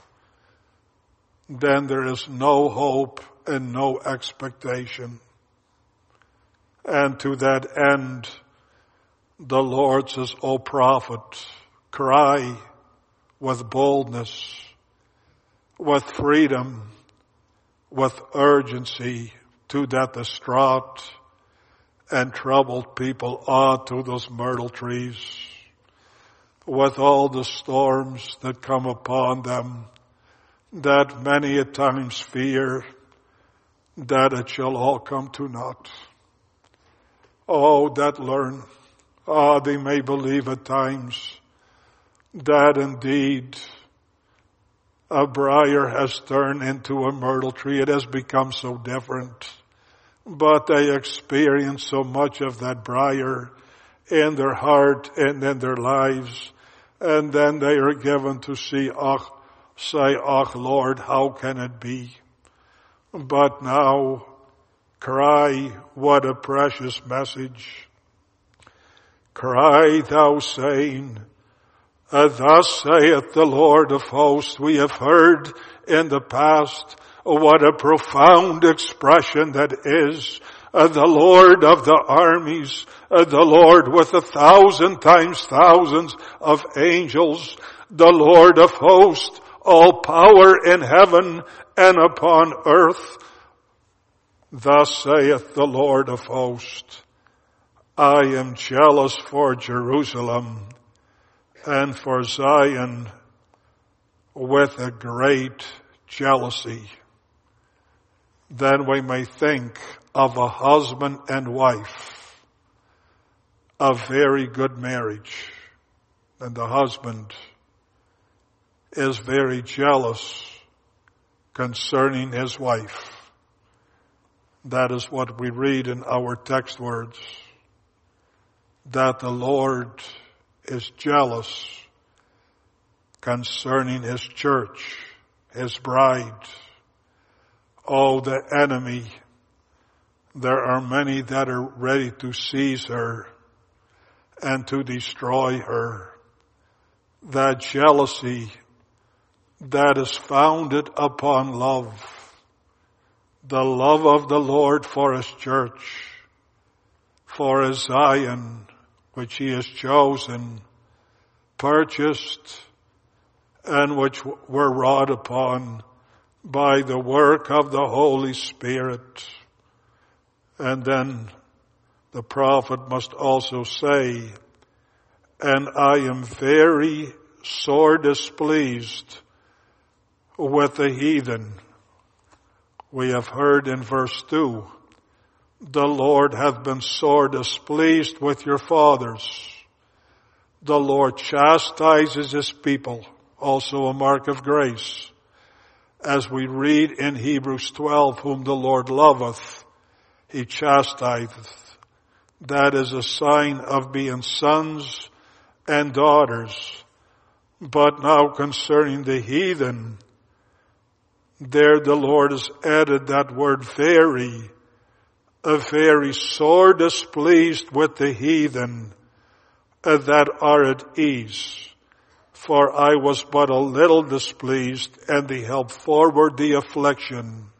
Then there is no hope and no expectation. And to that end, the Lord says, O prophet, cry with boldness, with freedom, with urgency to that distraught and troubled people, ah, to those myrtle trees, with all the storms that come upon them, that many a times fear that it shall all come to naught. Oh, that learn, ah, they may believe at times that indeed a briar has turned into a myrtle tree. It has become so different. But they experience so much of that briar in their heart and in their lives. And then they are given to see, ach, say, ach, Lord, how can it be? But now, cry, what a precious message. cry thou saying, uh, thus saith the Lord of hosts. We have heard in the past what a profound expression that is. Uh, the Lord of the armies, uh, the Lord with a thousand times thousands of angels, the Lord of hosts, all power in heaven and upon earth. Thus saith the Lord of hosts, I am jealous for Jerusalem and for Zion with a great jealousy. Then we may think of a husband and wife, a very good marriage, and the husband is very jealous concerning his wife. That is what we read in our text words, that the Lord is jealous concerning his church, his bride. Oh, the enemy, there are many that are ready to seize her and to destroy her. That jealousy that is founded upon love, the love of the Lord for his church, for his Zion, which he has chosen, purchased, and which were wrought upon by the work of the Holy Spirit. And then the prophet must also say, and I am very sore displeased with the heathen. We have heard in verse two, the Lord hath been sore displeased with your fathers. The Lord chastises his people, also a mark of grace. As we read in Hebrews twelve, whom the Lord loveth, he chastiseth. That is a sign of being sons and daughters. But now concerning the heathen, there the Lord has added that word very, a very sore displeased with the heathen uh, that are at ease. For I was but a little displeased, and they helped forward the affliction.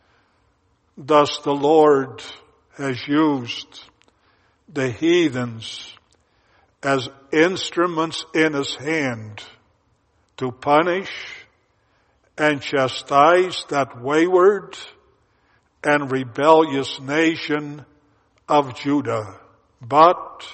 Thus the Lord has used the heathens as instruments in his hand to punish and chastise that wayward and rebellious nation of Judah, but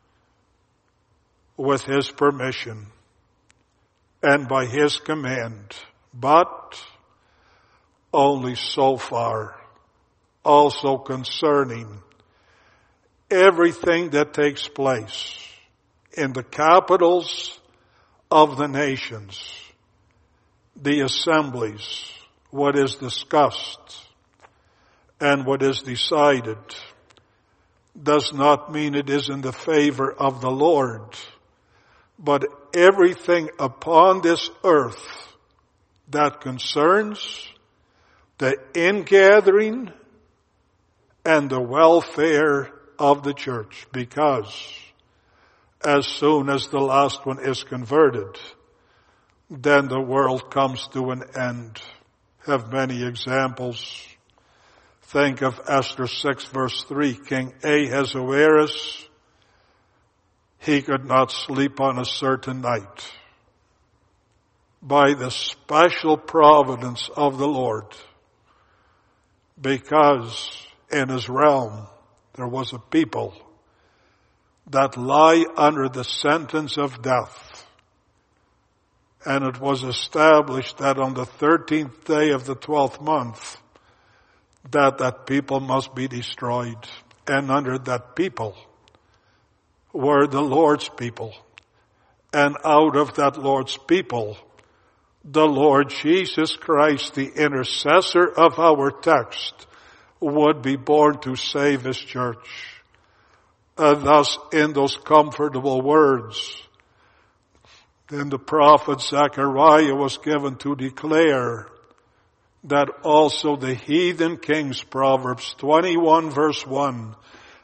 with his permission and by his command, but only so far. Also concerning everything that takes place in the capitals of the nations, the assemblies, what is discussed and what is decided, does not mean it is in the favor of the Lord, but everything upon this earth that concerns the ingathering and the welfare of the church, because as soon as the last one is converted, then the world comes to an end. Have many examples. Think of Esther six verse three. King Ahasuerus, he could not sleep on a certain night. By the special providence of the Lord, because in his realm there was a people that lie under the sentence of death. And it was established that on the thirteenth day of the twelfth month, that that people must be destroyed. And under that people were the Lord's people. And out of that Lord's people, the Lord Jesus Christ, the intercessor of our text, would be born to save his church. And thus, in those comfortable words, then the prophet Zechariah was given to declare that also the heathen kings, Proverbs twenty-one verse one,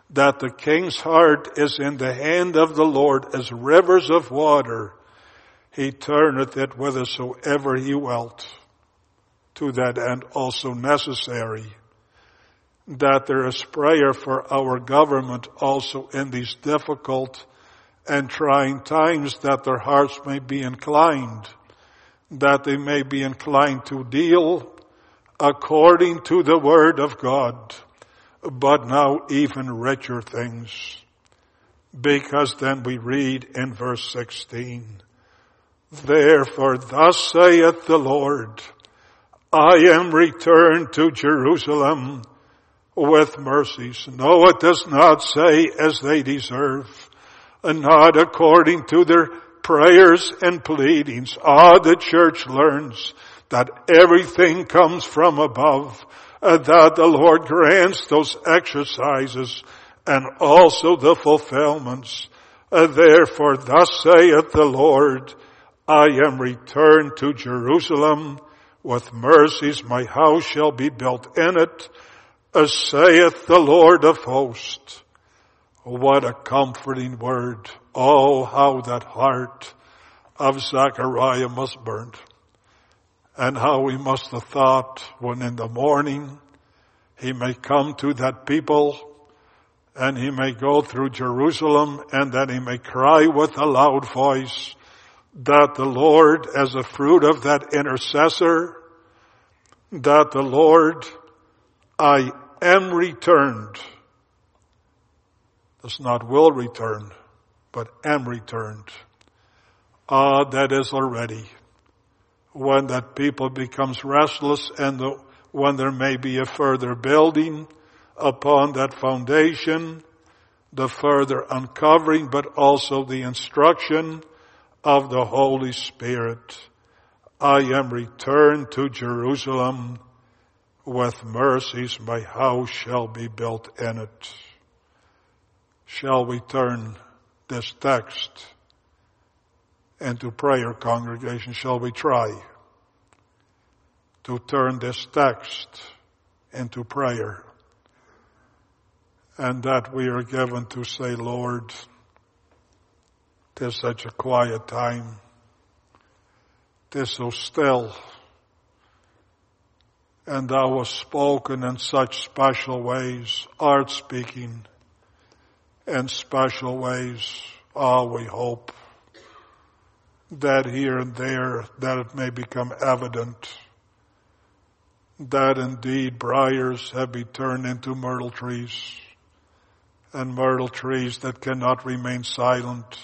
that the king's heart is in the hand of the Lord as rivers of water. He turneth it whithersoever he wilt. To that end also necessary that there is prayer for our government also in these difficult and trying times, that their hearts may be inclined, that they may be inclined to deal according to the word of God, but now even richer things. Because then we read in verse sixteen, therefore thus saith the Lord, I am returned to Jerusalem with mercies. No, it does not say as they deserve, and not according to their prayers and pleadings. Ah, the church learns that everything comes from above, uh, that the Lord grants those exercises and also the fulfillments. Uh, therefore, thus saith the Lord, I am returned to Jerusalem with mercies. My house shall be built in it, as saith the Lord of hosts. What a comforting word. Oh, how that heart of Zechariah must burn. And how he must have thought when in the morning he may come to that people and he may go through Jerusalem and then he may cry with a loud voice that the Lord, as a fruit of that intercessor, that the Lord, I am returned. Does not will return, but am returned. Ah, that is already. When that people becomes restless and the, when there may be a further building upon that foundation, the further uncovering, but also the instruction of the Holy Spirit. I am returned to Jerusalem with mercies. My house shall be built in it. Shall we turn this text into prayer, congregation? Shall we try to turn this text into prayer? And that we are given to say, Lord, 'tis such a quiet time. 'Tis so still. And thou hast spoken in such special ways, art speaking in special ways. Ah, we hope that here and there that it may become evident that indeed briars have been turned into myrtle trees, and myrtle trees that cannot remain silent,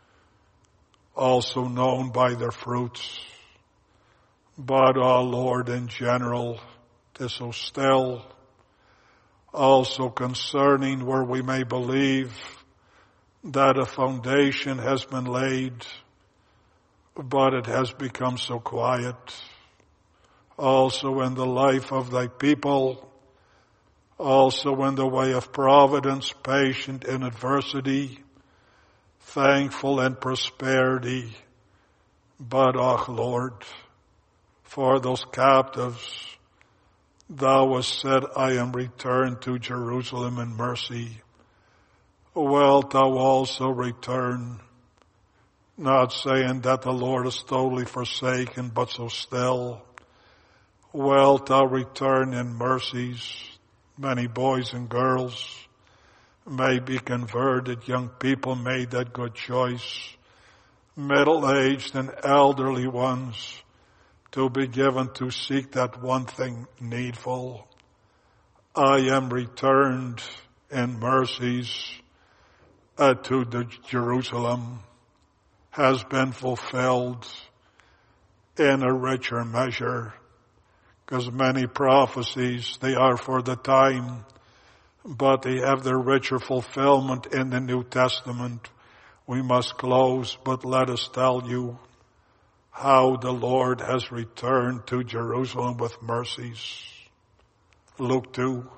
also known by their fruits. But, oh Lord, in general, 'tis so still. Also concerning where we may believe that a foundation has been laid, but it has become so quiet. Also in the life of thy people, also in the way of providence, patient in adversity, thankful in prosperity. But, oh Lord, for those captives, thou hast said, I am returned to Jerusalem in mercy. Wilt thou also return? Not saying that the Lord is totally forsaken, but so still. Wilt thou return in mercies? Many boys and girls may be converted. Young people made that good choice. Middle-aged and elderly ones to be given to seek that one thing needful. I am returned in mercies uh, to the Jerusalem, has been fulfilled in a richer measure. Because many prophecies, they are for the time, but they have their richer fulfillment in the New Testament. We must close, but let us tell you how the Lord has returned to Jerusalem with mercies. Luke two.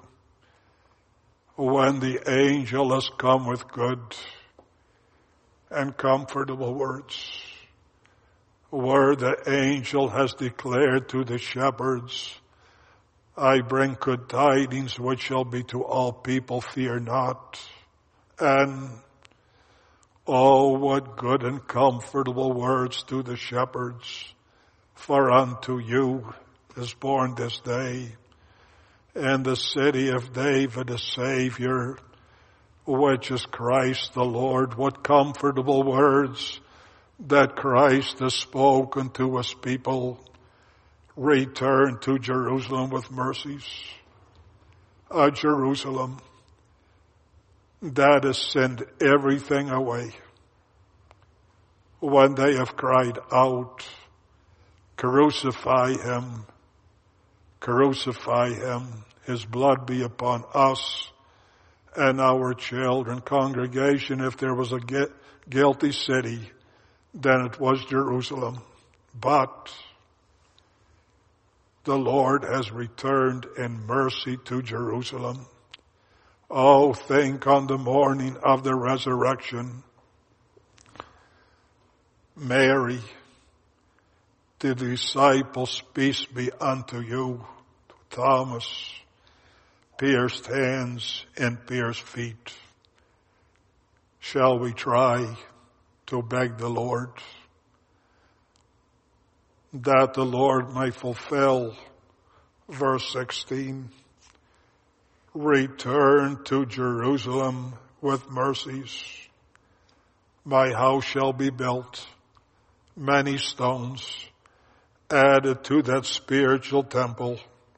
When the angel has come with good and comfortable words, where the angel has declared to the shepherds I bring good tidings which shall be to all people, fear not. And oh, what good and comfortable words to the shepherds. For unto you is born this day in the city of David a Savior, which is Christ the Lord. What comfortable words that Christ has spoken to his people. Return to Jerusalem with mercies. A Jerusalem that has sent everything away. When they have cried out, crucify him, crucify him, his blood be upon us and our children. Congregation, if there was a guilty city, then it was Jerusalem. But the Lord has returned in mercy to Jerusalem. Oh, think on the morning of the resurrection. Mary, the disciples, peace be unto you. Thomas, pierced hands and pierced feet. Shall we try to beg the Lord that the Lord may fulfill verse sixteen? Return to Jerusalem with mercies. My house shall be built, many stones added to that spiritual temple.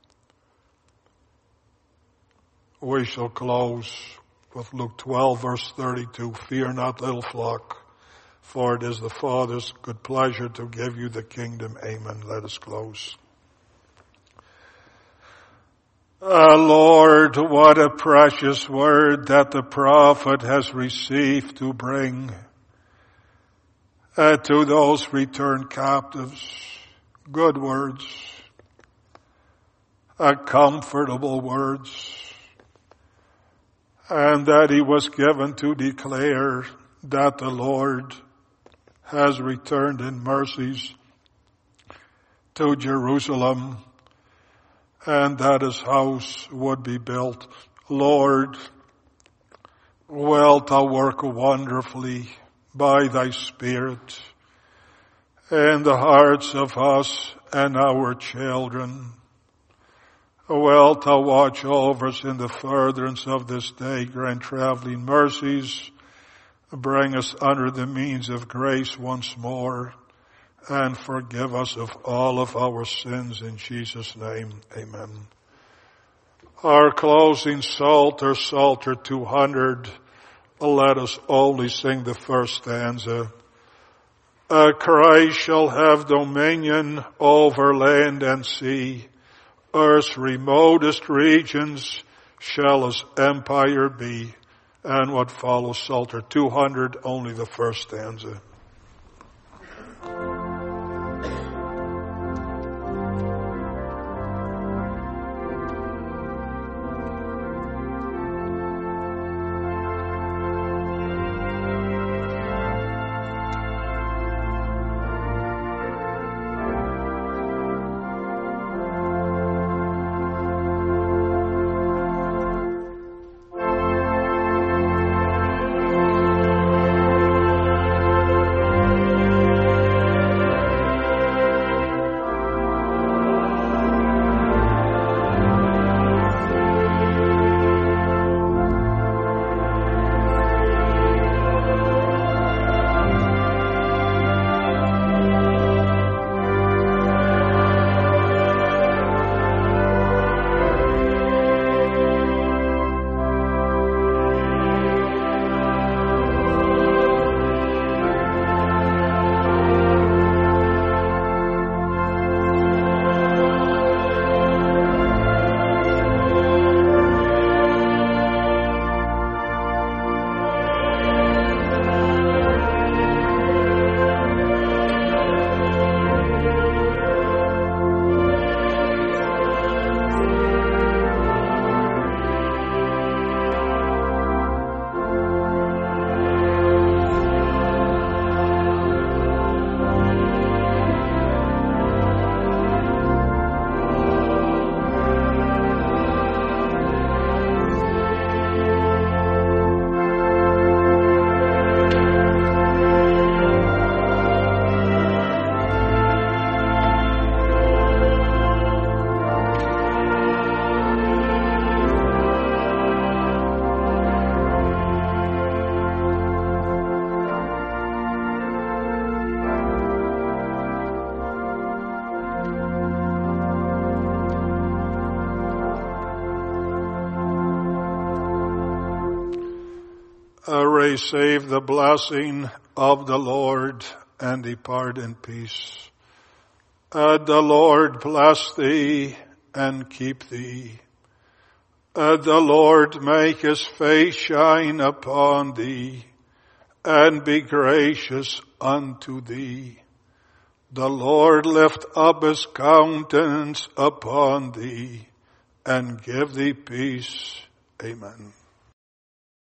We shall close with Luke twelve verse thirty-two. Fear not, little flock, for it is the Father's good pleasure to give you the kingdom. Amen. Let us close. Ah, Lord, what a precious word that the prophet has received to bring uh, to those returned captives. Good words, uh, comfortable words, and that he was given to declare that the Lord has returned in mercies to Jerusalem, and that his house would be built. Lord, wilt thou work wonderfully by thy Spirit in the hearts of us and our children. Wilt thou watch over us in the furtherance of this day, grant traveling mercies, bring us under the means of grace once more, and forgive us of all of our sins in Jesus' name. Amen. Our closing Psalter, Psalter two hundred. Let us only sing the first stanza. Uh, Christ shall have dominion over land and sea. Earth's remotest regions shall his empire be. And what follows, Psalter two hundred, only the first stanza. uh, receive the blessing of the Lord and depart in peace. Uh, the Lord bless thee and keep thee. Uh, the Lord make his face shine upon thee and be gracious unto thee. The Lord lift up his countenance upon thee and give thee peace. Amen.